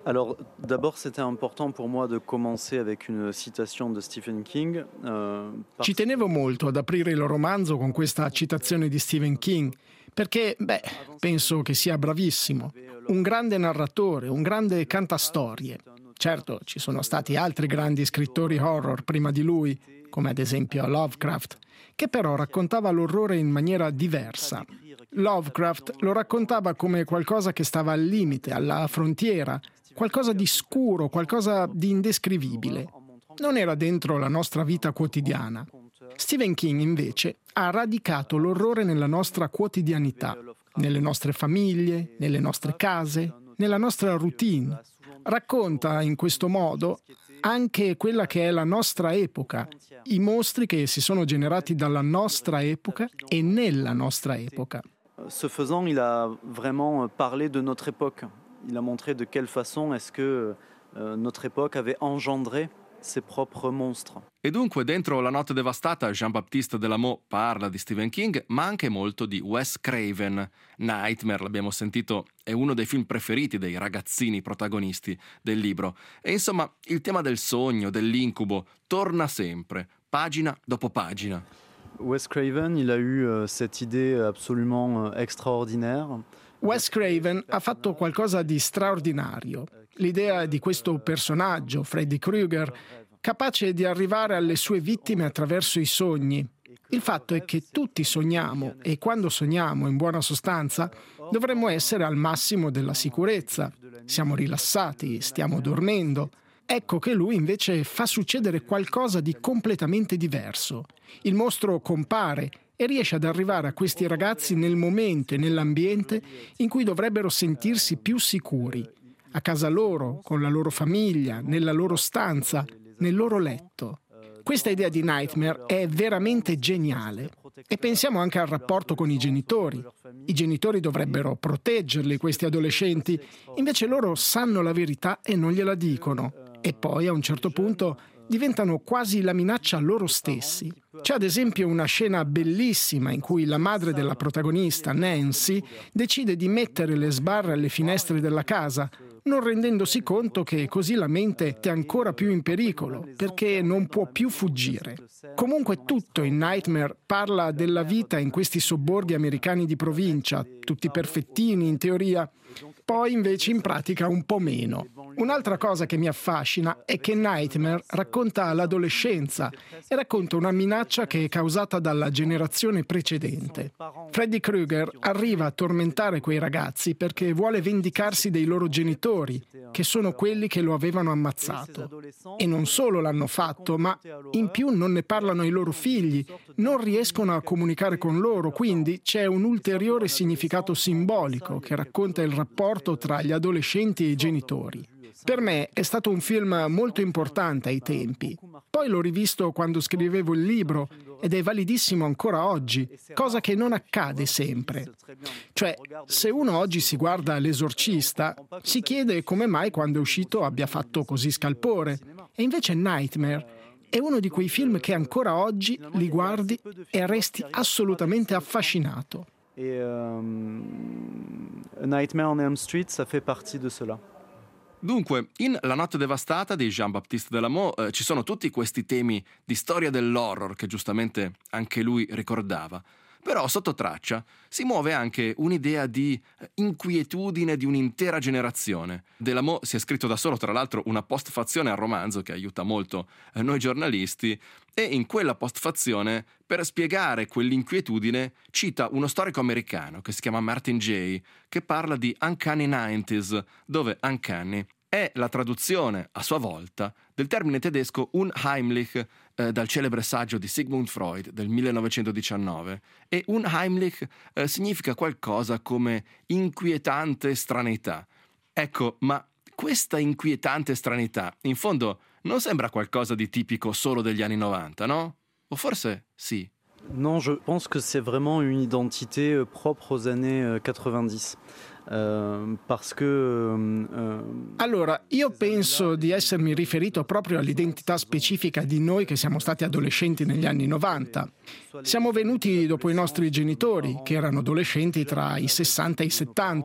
Alors, d'abord, c'était important pour moi de commencer avec une citation de Stephen King. Ci tenevo molto ad aprire il romanzo con questa citazione di Stephen King, perché, penso che sia bravissimo. Un grande narratore, un grande cantastorie. Certo, ci sono stati altri grandi scrittori horror prima di lui, come ad esempio Lovecraft, che però raccontava l'orrore in maniera diversa. Lovecraft lo raccontava come qualcosa che stava al limite, alla frontiera, qualcosa di scuro, qualcosa di indescrivibile. Non era dentro la nostra vita quotidiana. Stephen King, invece, ha radicato l'orrore nella nostra quotidianità, nelle nostre famiglie, nelle nostre case, nella nostra routine. Racconta in questo modo anche quella che è la nostra epoca, i mostri che si sono generati dalla nostra epoca e nella nostra epoca. Ce faisant, il a vraiment parlé de notre époque. Il a montré de quelle façon est-ce que notre époque avait engendré ses propres monstres. E dunque dentro La notte devastata Jean-Baptiste Delamot parla di Stephen King, ma anche molto di Wes Craven. Nightmare, l'abbiamo sentito, è uno dei film preferiti dei ragazzini protagonisti del libro. E insomma, il tema del sogno, dell'incubo, torna sempre, pagina dopo pagina. Wes Craven, il a eu cette idée absolument extraordinaire. Wes Craven ha fatto qualcosa di straordinario. L'idea di questo personaggio, Freddy Krueger, capace di arrivare alle sue vittime attraverso i sogni. Il fatto è che tutti sogniamo e quando sogniamo, in buona sostanza, dovremmo essere al massimo della sicurezza. Siamo rilassati, stiamo dormendo. Ecco che lui invece fa succedere qualcosa di completamente diverso. Il mostro compare e riesce ad arrivare a questi ragazzi nel momento e nell'ambiente in cui dovrebbero sentirsi più sicuri, a casa loro, con la loro famiglia, nella loro stanza, nel loro letto. Questa idea di Nightmare è veramente geniale. E pensiamo anche al rapporto con i genitori. I genitori dovrebbero proteggerli, questi adolescenti, invece loro sanno la verità e non gliela dicono. E poi, a un certo punto, diventano quasi la minaccia a loro stessi. C'è ad esempio una scena bellissima in cui la madre della protagonista, Nancy, decide di mettere le sbarre alle finestre della casa, non rendendosi conto che così la mente è ancora più in pericolo, perché non può più fuggire. Comunque tutto in Nightmare parla della vita in questi sobborghi americani di provincia, tutti perfettini in teoria, poi invece in pratica un po' meno. Un'altra cosa che mi affascina è che Nightmare racconta l'adolescenza e racconta una minaccia che è causata dalla generazione precedente. Freddy Krueger arriva a tormentare quei ragazzi perché vuole vendicarsi dei loro genitori, che sono quelli che lo avevano ammazzato. E non solo l'hanno fatto, ma in più non ne parlano ai loro figli, non riescono a comunicare con loro, quindi c'è un ulteriore significato simbolico che racconta il rapporto tra gli adolescenti e i genitori. Per me è stato un film molto importante ai tempi. Poi l'ho rivisto quando scrivevo il libro ed è validissimo ancora oggi, cosa che non accade sempre. Cioè, se uno oggi si guarda L'Esorcista, si chiede come mai quando è uscito abbia fatto così scalpore. E invece Nightmare è uno di quei film che ancora oggi li guardi e resti assolutamente affascinato. E Nightmare on Elm Street, ça fait partie de cela. Dunque, in La notte devastata di Jean-Baptiste Delamot ci sono tutti questi temi di storia dell'horror che giustamente anche lui ricordava. Però sotto traccia si muove anche un'idea di inquietudine di un'intera generazione. Delamot si è scritto da solo, tra l'altro, una postfazione al romanzo che aiuta molto noi giornalisti, e in quella postfazione, per spiegare quell'inquietudine, cita uno storico americano che si chiama Martin Jay, che parla di Uncanny 90s, dove Uncanny è la traduzione, a sua volta, del termine tedesco Unheimlich, dal celebre saggio di Sigmund Freud del 1919. E Unheimlich significa qualcosa come inquietante stranità. Ecco, ma questa inquietante stranità, in fondo, non sembra qualcosa di tipico solo degli anni 90, no? O forse sì. Non, je pense que c'est vraiment une identité propre aux années 90. Parce que Allora, io penso di essermi riferito proprio all'identità specifica di noi che siamo stati adolescenti negli anni 90. Siamo venuti dopo i nostri genitori, che erano adolescenti tra i 60 e i 70.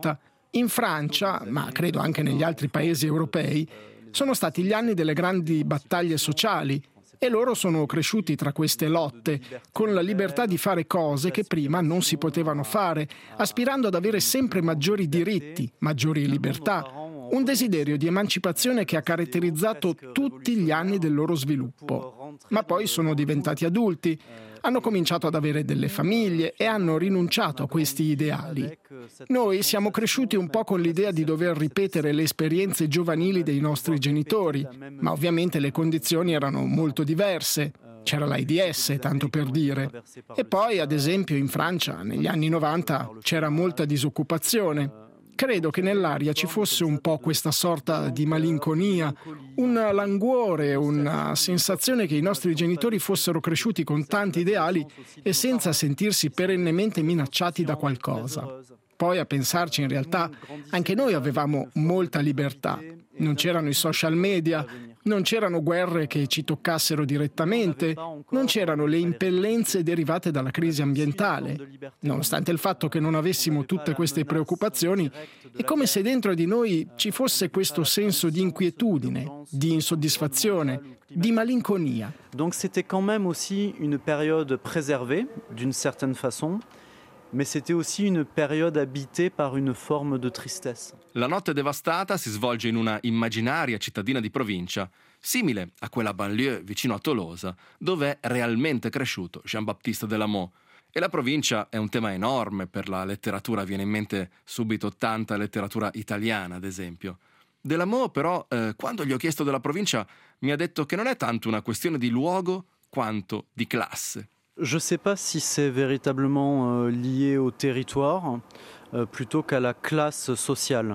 In Francia, ma credo anche negli altri paesi europei, sono stati gli anni delle grandi battaglie sociali e loro sono cresciuti tra queste lotte, con la libertà di fare cose che prima non si potevano fare, aspirando ad avere sempre maggiori diritti, maggiori libertà, un desiderio di emancipazione che ha caratterizzato tutti gli anni del loro sviluppo. Ma poi sono diventati adulti, hanno cominciato ad avere delle famiglie e hanno rinunciato a questi ideali. Noi siamo cresciuti un po' con l'idea di dover ripetere le esperienze giovanili dei nostri genitori, ma ovviamente le condizioni erano molto diverse. C'era l'AIDS, tanto per dire. E poi, ad esempio, in Francia, negli anni 90, c'era molta disoccupazione. Credo che nell'aria ci fosse un po' questa sorta di malinconia, un languore, una sensazione che i nostri genitori fossero cresciuti con tanti ideali e senza sentirsi perennemente minacciati da qualcosa. Poi, a pensarci, in realtà anche noi avevamo molta libertà. Non c'erano i social media, non c'erano guerre che ci toccassero direttamente, non c'erano le impellenze derivate dalla crisi ambientale. Nonostante il fatto che non avessimo tutte queste preoccupazioni, è come se dentro di noi ci fosse questo senso di inquietudine, di insoddisfazione, di malinconia. Donc c'était quand même aussi une période préservée d'une certaine façon. Mais c'était aussi une période habitée par une forme de tristesse. La notte devastata si svolge in una immaginaria cittadina di provincia, simile a quella banlieue vicino a Tolosa, dove è realmente cresciuto Jean-Baptiste Delamot. E la provincia è un tema enorme per la letteratura, viene in mente subito tanta letteratura italiana, ad esempio. Delamot, però, quando gli ho chiesto della provincia, mi ha detto che non è tanto una questione di luogo quanto di classe. Je ne sais pas si c'est véritablement lié au territoire plutôt qu'à la classe sociale.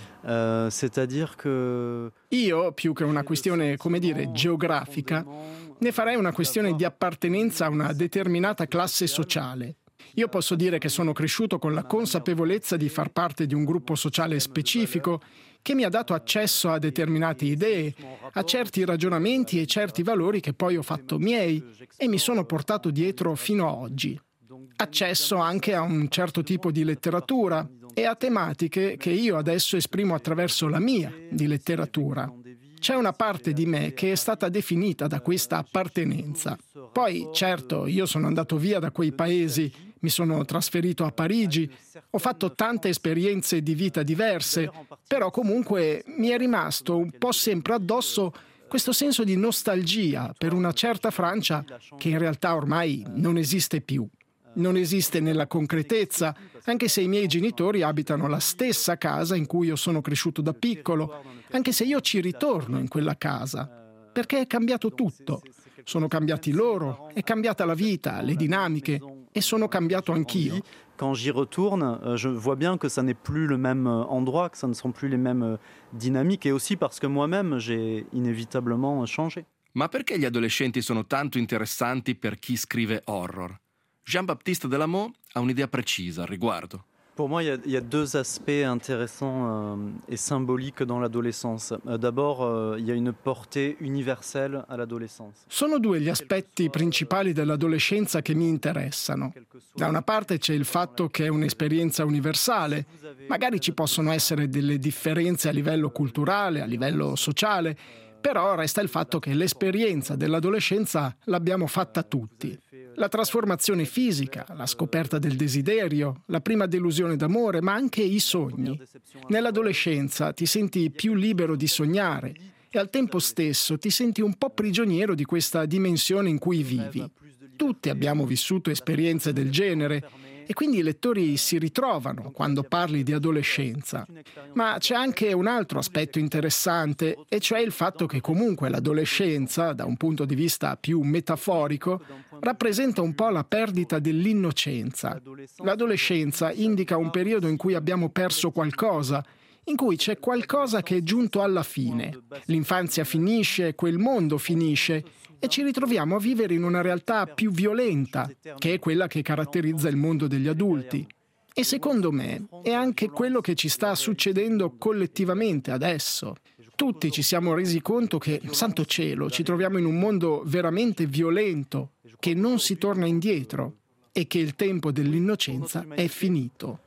C'est-à-dire que... Io, più che una questione, come dire, geografica, ne farei una questione di appartenenza a una determinata classe sociale. Io posso dire che sono cresciuto con la consapevolezza di far parte di un gruppo sociale specifico che mi ha dato accesso a determinate idee, a certi ragionamenti e certi valori che poi ho fatto miei e mi sono portato dietro fino a oggi. Accesso anche a un certo tipo di letteratura e a tematiche che io adesso esprimo attraverso la mia di letteratura. C'è una parte di me che è stata definita da questa appartenenza. Poi, certo, io sono andato via da quei paesi, mi sono trasferito a Parigi, ho fatto tante esperienze di vita diverse, però comunque mi è rimasto un po' sempre addosso questo senso di nostalgia per una certa Francia che in realtà ormai non esiste più. Non esiste nella concretezza, anche se i miei genitori abitano la stessa casa in cui io sono cresciuto da piccolo, anche se io ci ritorno in quella casa, perché è cambiato tutto. Sono cambiati loro, è cambiata la vita, le dinamiche, e sono cambiato anch'io. Quand j'y retourne, je vois bien que ça n'est plus le même endroit, que ça ne sont plus les mêmes dynamiques, et aussi parce que moi-même j'ai inévitablement changé. Ma perché gli adolescenti sono tanto interessanti per chi scrive horror? Jean-Baptiste Delamot ha un'idea precisa al riguardo. Pour moi, il y a deux aspects intéressants et symboliques dans l'adolescence. D'abord, il y a une portée universelle à l'adolescence. Sono due gli aspetti principali dell'adolescenza che mi interessano. Da una parte c'è il fatto che è un'esperienza universale. Magari ci possono essere delle differenze a livello culturale, a livello sociale, però resta il fatto che l'esperienza dell'adolescenza l'abbiamo fatta tutti. La trasformazione fisica, la scoperta del desiderio, la prima delusione d'amore, ma anche i sogni. Nell'adolescenza ti senti più libero di sognare e al tempo stesso ti senti un po' prigioniero di questa dimensione in cui vivi. Tutti abbiamo vissuto esperienze del genere e quindi i lettori si ritrovano quando parli di adolescenza. Ma c'è anche un altro aspetto interessante, e cioè il fatto che comunque l'adolescenza, da un punto di vista più metaforico, rappresenta un po' la perdita dell'innocenza. L'adolescenza indica un periodo in cui abbiamo perso qualcosa, in cui c'è qualcosa che è giunto alla fine. L'infanzia finisce, quel mondo finisce, e ci ritroviamo a vivere in una realtà più violenta, che è quella che caratterizza il mondo degli adulti. E secondo me è anche quello che ci sta succedendo collettivamente adesso. Tutti ci siamo resi conto che, santo cielo, ci troviamo in un mondo veramente violento, che non si torna indietro e che il tempo dell'innocenza è finito.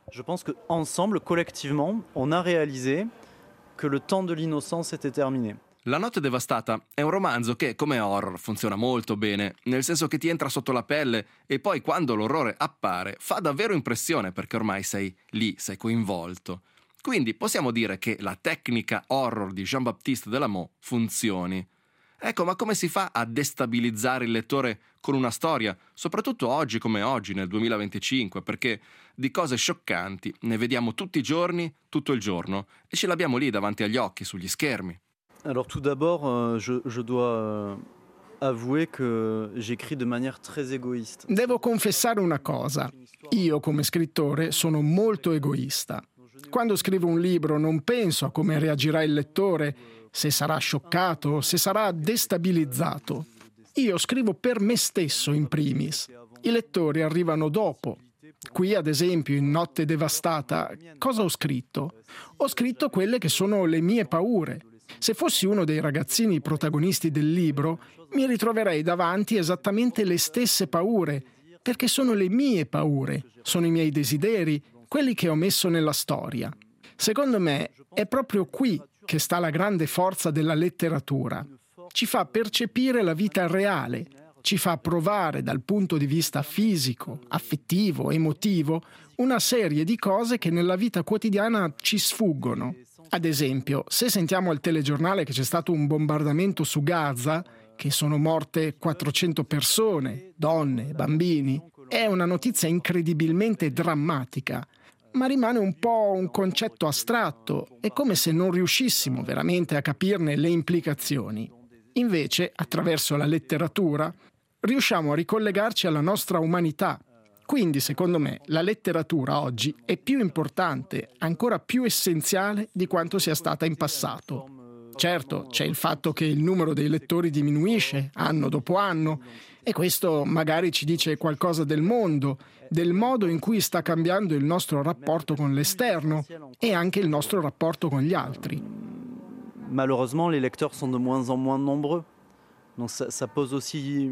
Je pense que ensemble, collectivement, on a réalisé que le temps de l'innocence était terminé. La notte devastata è un romanzo che, come horror, funziona molto bene, nel senso che ti entra sotto la pelle e poi quando l'orrore appare fa davvero impressione perché ormai sei lì, sei coinvolto. Quindi possiamo dire che la tecnica horror di Jean-Baptiste Delamot funzioni. Ecco, ma come si fa a destabilizzare il lettore con una storia, soprattutto oggi come oggi, nel 2025, perché di cose scioccanti ne vediamo tutti i giorni, tutto il giorno, e ce l'abbiamo lì davanti agli occhi, sugli schermi. Alors tout d'abord, je dois avouer que j'écris de manière très égoïste. Devo confessare una cosa. Io come scrittore sono molto egoista. Quando scrivo un libro non penso a come reagirà il lettore, se sarà scioccato, se sarà destabilizzato. Io scrivo per me stesso in primis. I lettori arrivano dopo. Qui, ad esempio, in Notte devastata, cosa ho scritto? Ho scritto quelle che sono le mie paure. Se fossi uno dei ragazzini protagonisti del libro, mi ritroverei davanti esattamente le stesse paure, perché sono le mie paure, sono i miei desideri, quelli che ho messo nella storia. Secondo me è proprio qui che sta la grande forza della letteratura. Ci fa percepire la vita reale, ci fa provare dal punto di vista fisico, affettivo, emotivo, una serie di cose che nella vita quotidiana ci sfuggono. Ad esempio, se sentiamo al telegiornale che c'è stato un bombardamento su Gaza, che sono morte 400 persone, donne, bambini, è una notizia incredibilmente drammatica, ma rimane un po' un concetto astratto, è come se non riuscissimo veramente a capirne le implicazioni. Invece, attraverso la letteratura, riusciamo a ricollegarci alla nostra umanità. Quindi, secondo me, la letteratura oggi è più importante, ancora più essenziale di quanto sia stata in passato. Certo, c'è il fatto che il numero dei lettori diminuisce anno dopo anno, e questo magari ci dice qualcosa del mondo, del modo in cui sta cambiando il nostro rapporto con l'esterno e anche il nostro rapporto con gli altri. Malheureusement, les lecteurs sont de moins en moins nombreux. Donc ça pose aussi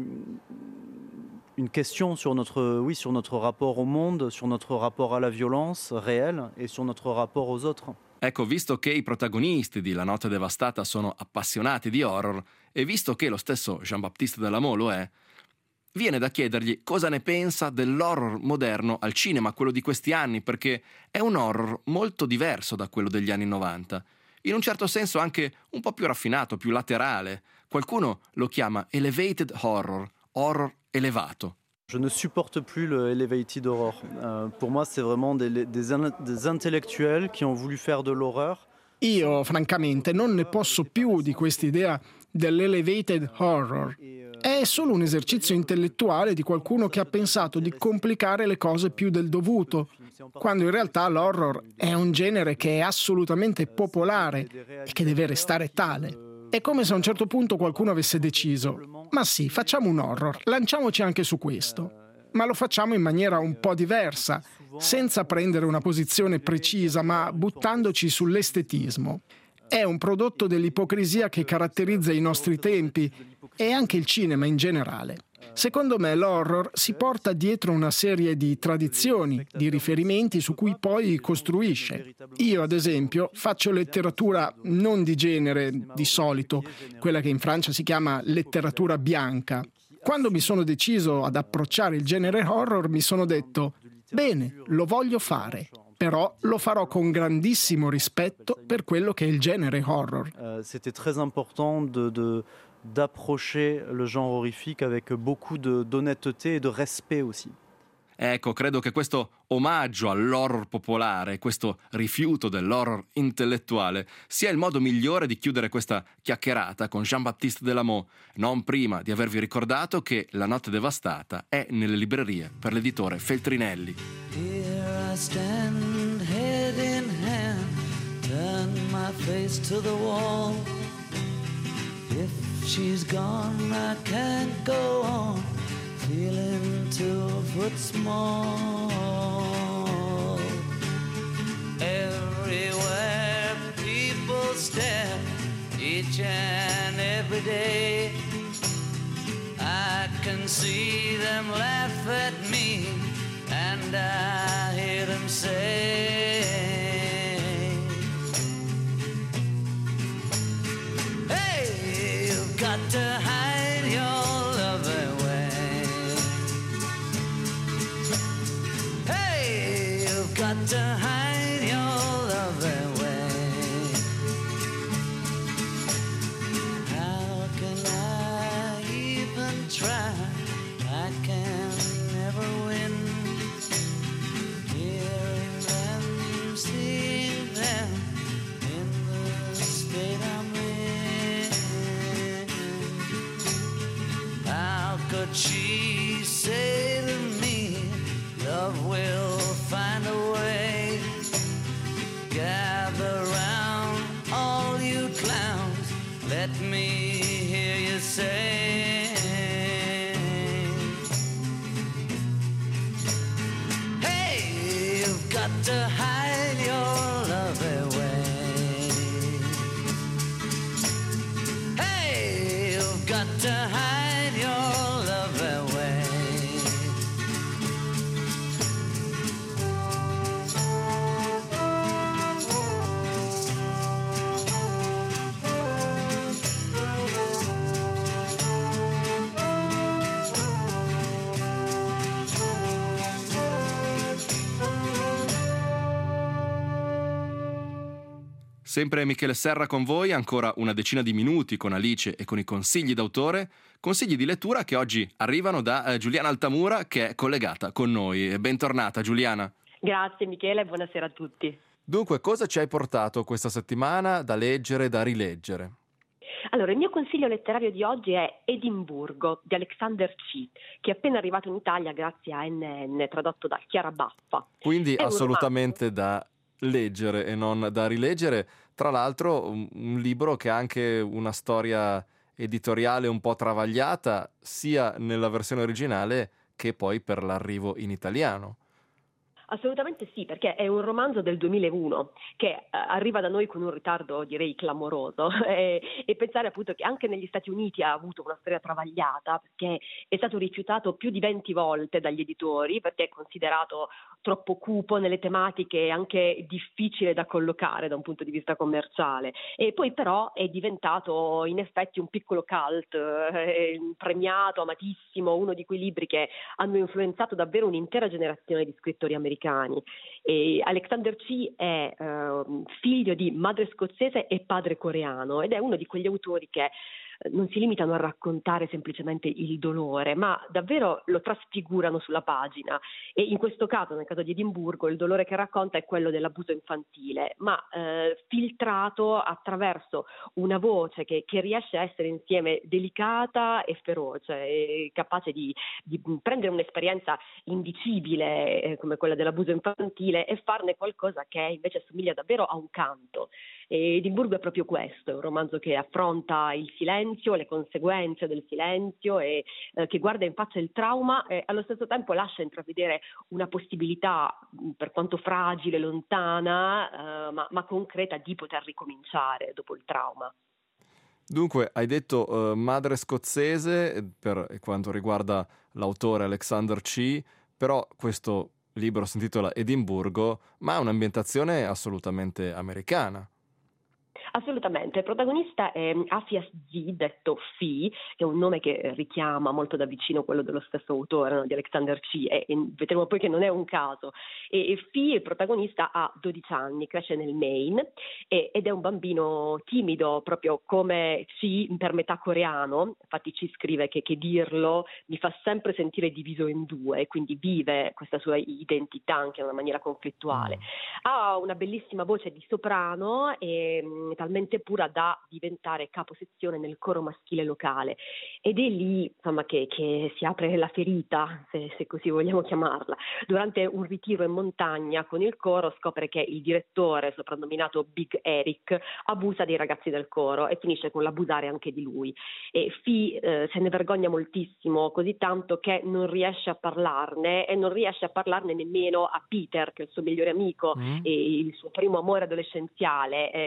une question sur notre rapport au monde, sur notre rapport à la violence réelle et sur notre rapport aux autres. Ecco, visto che i protagonisti di La notte devastata sono appassionati di horror e visto che lo stesso Jean-Baptiste Delamot lo è, viene da chiedergli cosa ne pensa dell'horror moderno al cinema, quello di questi anni, perché è un horror molto diverso da quello degli anni 90. In un certo senso anche un po' più raffinato, più laterale. Qualcuno lo chiama elevated horror, horror elevato. Je ne supporte plus le elevated horror. Pour moi, c'est vraiment des intellectuels qui ont voulu faire de l'horreur. Io, francamente, non ne posso più di quest'idea dell'elevated horror. È solo un esercizio intellettuale di qualcuno che ha pensato di complicare le cose più del dovuto, quando in realtà l'horror è un genere che è assolutamente popolare e che deve restare tale. È come se a un certo punto qualcuno avesse deciso: ma sì, facciamo un horror, lanciamoci anche su questo, ma lo facciamo in maniera un po' diversa, senza prendere una posizione precisa, ma buttandoci sull'estetismo. È un prodotto dell'ipocrisia che caratterizza i nostri tempi e anche il cinema in generale. Secondo me l'horror si porta dietro una serie di tradizioni, di riferimenti su cui poi costruisce. Io, ad esempio, faccio letteratura non di genere, di solito, quella che in Francia si chiama letteratura bianca. Quando mi sono deciso ad approcciare il genere horror mi sono detto: bene, lo voglio fare. Però lo farò con grandissimo rispetto per quello che è il genere horror. C'était très important d'approcher le genre horrifique avec beaucoup d'honnêteté e de respect aussi. Ecco, credo che questo omaggio all'horror popolare, questo rifiuto dell'horror intellettuale, sia il modo migliore di chiudere questa chiacchierata con Jean-Baptiste Delamot, non prima di avervi ricordato che La notte devastata è nelle librerie per l'editore Feltrinelli. Here I stand, head in hand, turn my face to the wall. If she's gone, I can't go on, feeling 2 foot small. Everywhere people stare, each and every day. I can see them laugh at me, and I hear them say say. Hey, you've got to hide your love away. Hey, you've got to hide your love away. How can I even try? I can never win. Hearing them, seeing them in the state I'm in. How could she say to me, love will find a way? Gather round, all you clowns, let me hear you say. Hey, you've got to hide your love away. Hey, you've got to hide your love away. Sempre Michele Serra con voi, ancora una decina di minuti con Alice e con i consigli d'autore, consigli di lettura che oggi arrivano da Giuliana Altamura, che è collegata con noi. Bentornata Giuliana. Grazie Michele e buonasera a tutti. Dunque, cosa ci hai portato questa settimana da leggere e da rileggere? Allora, il mio consiglio letterario di oggi è Edimburgo di Alexander C., che è appena arrivato in Italia grazie a NN, tradotto da Chiara Baffa. Quindi assolutamente da leggere e non da rileggere. Tra l'altro un libro che ha anche una storia editoriale un po' travagliata, sia nella versione originale che poi per l'arrivo in italiano. Assolutamente sì, perché è un romanzo del 2001 che arriva da noi con un ritardo direi clamoroso e pensare appunto che anche negli Stati Uniti ha avuto una storia travagliata, perché è stato rifiutato più di 20 volte dagli editori perché è considerato troppo cupo nelle tematiche e anche difficile da collocare da un punto di vista commerciale, e poi però è diventato in effetti un piccolo cult, premiato, amatissimo, uno di quei libri che hanno influenzato davvero un'intera generazione di scrittori americani. E Alexander C. è figlio di madre scozzese e padre coreano ed è uno di quegli autori che non si limitano a raccontare semplicemente il dolore, ma davvero lo trasfigurano sulla pagina. E in questo caso, nel caso di Edimburgo, il dolore che racconta è quello dell'abuso infantile, ma filtrato attraverso una voce che riesce a essere insieme delicata e feroce, e capace di prendere un'esperienza indicibile come quella dell'abuso infantile e farne qualcosa che invece assomiglia davvero a un canto. E Edimburgo è proprio questo, è un romanzo che affronta il silenzio, le conseguenze del silenzio e che guarda in faccia il trauma e allo stesso tempo lascia intravedere una possibilità, per quanto fragile, lontana, ma concreta, di poter ricominciare dopo il trauma. Dunque, hai detto madre scozzese per quanto riguarda l'autore Alexander C., però questo libro si intitola Edimburgo, ma ha un'ambientazione assolutamente americana. Assolutamente, il protagonista è Afias Z, detto Fi, che è un nome che richiama molto da vicino quello dello stesso autore, no, di Alexander C., e vedremo poi che non è un caso. E Fi, il protagonista, ha 12 anni, cresce nel Maine ed è un bambino timido, proprio come C, per metà coreano. Infatti ci scrive che dirlo mi fa sempre sentire diviso in due, e quindi vive questa sua identità anche in una maniera conflittuale. Ha una bellissima voce di soprano e talmente pura da diventare caposezione nel coro maschile locale, ed è lì insomma che si apre la ferita, se così vogliamo chiamarla. Durante un ritiro in montagna con il coro scopre che il direttore, soprannominato Big Eric, abusa dei ragazzi del coro e finisce con l'abusare anche di lui, e Fi se ne vergogna moltissimo, così tanto che non riesce a parlarne, e non riesce a parlarne nemmeno a Peter, che è il suo migliore amico e il suo primo amore adolescenziale, quando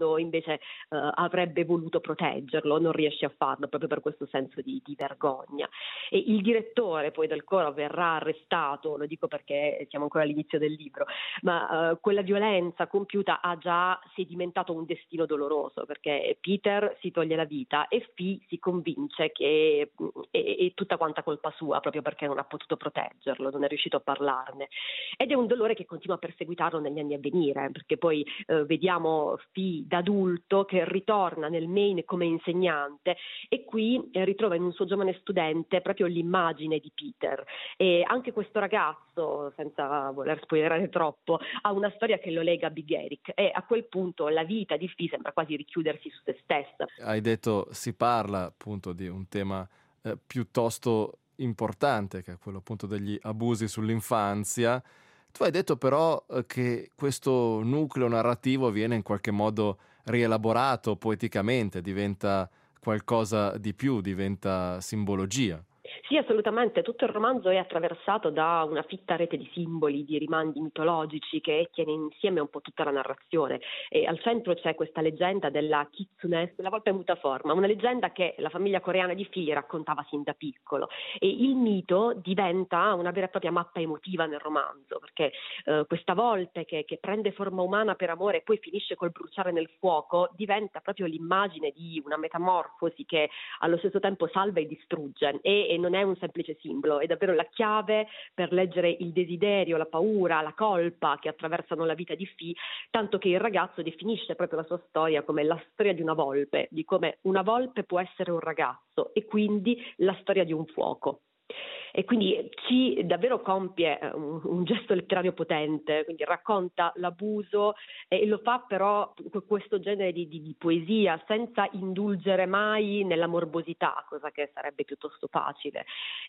quando invece avrebbe voluto proteggerlo, non riesce a farlo proprio per questo senso di vergogna. E il direttore poi del coro verrà arrestato, lo dico perché siamo ancora all'inizio del libro, ma quella violenza compiuta ha già sedimentato un destino doloroso, perché Peter si toglie la vita e Fee si convince che è tutta quanta colpa sua, proprio perché non ha potuto proteggerlo, non è riuscito a parlarne, ed è un dolore che continua a perseguitarlo negli anni a venire, perché poi vediamo Fee da adulto che ritorna nel Maine come insegnante e qui ritrova in un suo giovane studente proprio l'immagine di Peter. E anche questo ragazzo, senza voler spoilerare troppo, ha una storia che lo lega a Big Eric, e a quel punto la vita di Fee sembra quasi richiudersi su se stessa. Hai detto, si parla appunto di un tema piuttosto importante, che è quello appunto degli abusi sull'infanzia. Tu hai detto però che questo nucleo narrativo viene in qualche modo rielaborato poeticamente, diventa qualcosa di più, diventa simbologia. Sì, assolutamente. Tutto il romanzo è attraversato da una fitta rete di simboli, di rimandi mitologici che tiene insieme un po' tutta la narrazione. E al centro c'è questa leggenda della kitsune, la volpe mutaforma, una leggenda che la famiglia coreana di Fee raccontava sin da piccolo. E il mito diventa una vera e propria mappa emotiva nel romanzo, perché questa volpe che prende forma umana per amore e poi finisce col bruciare nel fuoco diventa proprio l'immagine di una metamorfosi che allo stesso tempo salva e distrugge. E non è un semplice simbolo, è davvero la chiave per leggere il desiderio, la paura, la colpa che attraversano la vita di Fee, tanto che il ragazzo definisce proprio la sua storia come la storia di una volpe, di come una volpe può essere un ragazzo e quindi la storia di un fuoco. E quindi ci davvero compie un gesto letterario potente, quindi racconta l'abuso e lo fa però con questo genere di poesia senza indulgere mai nella morbosità, cosa che sarebbe piuttosto facile.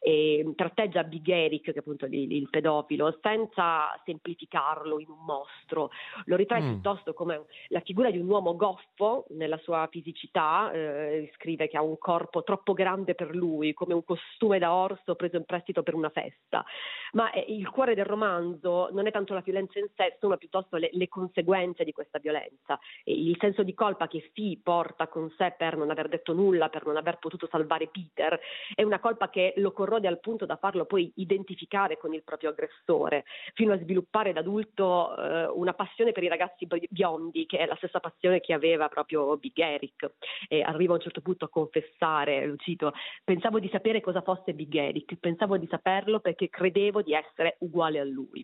E tratteggia Big Eric, che è appunto il pedofilo, senza semplificarlo in un mostro, lo ritrae piuttosto come la figura di un uomo goffo nella sua fisicità, scrive che ha un corpo troppo grande per lui, come un costume da orso preso in prestito per una festa, ma il cuore del romanzo non è tanto la violenza in sé, sono piuttosto le conseguenze di questa violenza, e il senso di colpa che Fee porta con sé per non aver detto nulla, per non aver potuto salvare Peter, è una colpa che lo corrode al punto da farlo poi identificare con il proprio aggressore, fino a sviluppare da adulto una passione per i ragazzi biondi, che è la stessa passione che aveva proprio Big Eric, e arriva a un certo punto a confessare, lo cito: pensavo di sapere cosa fosse Big Eric, pensavo di saperlo perché credevo di essere uguale a lui.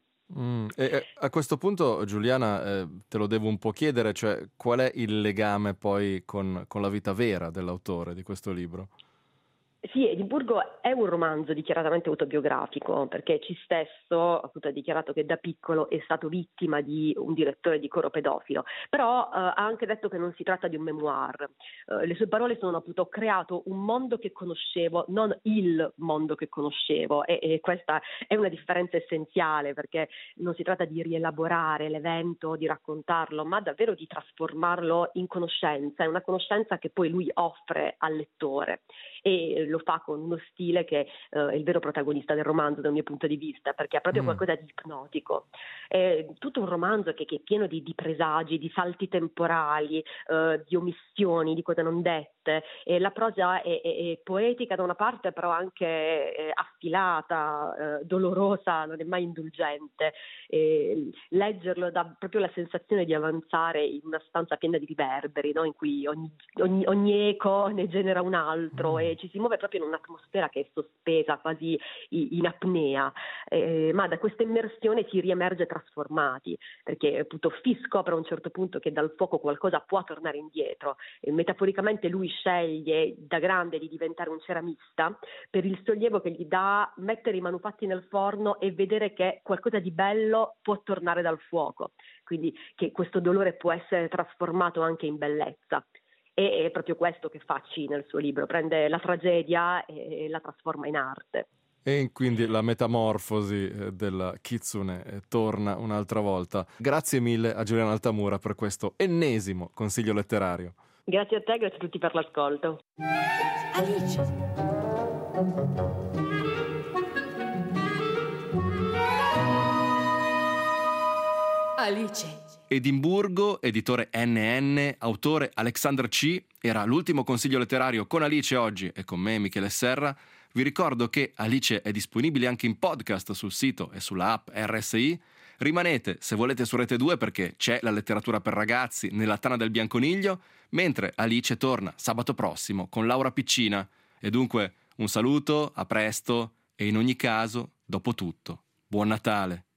E a questo punto, Giuliana, te lo devo un po' chiedere, cioè qual è il legame poi con la vita vera dell'autore di questo libro? Sì, Edimburgo è un romanzo dichiaratamente autobiografico, perché Ci stesso appunto ha dichiarato che da piccolo è stato vittima di un direttore di coro pedofilo, però ha anche detto che non si tratta di un memoir. Le sue parole sono appunto: ho creato un mondo che conoscevo, non il mondo che conoscevo, e questa è una differenza essenziale, perché non si tratta di rielaborare l'evento, di raccontarlo, ma davvero di trasformarlo in conoscenza, è una conoscenza che poi lui offre al lettore, e lo fa con uno stile che è il vero protagonista del romanzo dal mio punto di vista, perché ha proprio qualcosa di ipnotico. È tutto un romanzo che è pieno di presagi, di salti temporali, di omissioni, di cose non dette, e la prosa è poetica da una parte, però anche affilata, dolorosa, non è mai indulgente. Leggerlo dà proprio la sensazione di avanzare in una stanza piena di riverberi, no? In cui ogni eco ne genera un altro, e ci si muove proprio in un'atmosfera che è sospesa, quasi in apnea, ma da questa immersione si riemerge trasformati, perché appunto Fee scopre a un certo punto che dal fuoco qualcosa può tornare indietro, e metaforicamente lui sceglie da grande di diventare un ceramista per il sollievo che gli dà mettere i manufatti nel forno e vedere che qualcosa di bello può tornare dal fuoco, quindi che questo dolore può essere trasformato anche in bellezza. E è proprio questo che fa Ci nel suo libro: prende la tragedia e la trasforma in arte. E quindi la metamorfosi della kitsune torna un'altra volta. Grazie mille a Giuliana Altamura per questo ennesimo consiglio letterario. Grazie a te, grazie a tutti per l'ascolto. Alice. Alice. Edimburgo, editore NN, autore Alexander C. Era l'ultimo consiglio letterario con Alice oggi e con me, Michele Serra. Vi ricordo che Alice è disponibile anche in podcast sul sito e sulla app RSI. Rimanete, se volete, su Rete 2 perché c'è la letteratura per ragazzi nella Tana del Bianconiglio, mentre Alice torna sabato prossimo con Laura Piccina. E dunque un saluto, a presto e in ogni caso, dopo tutto, buon Natale!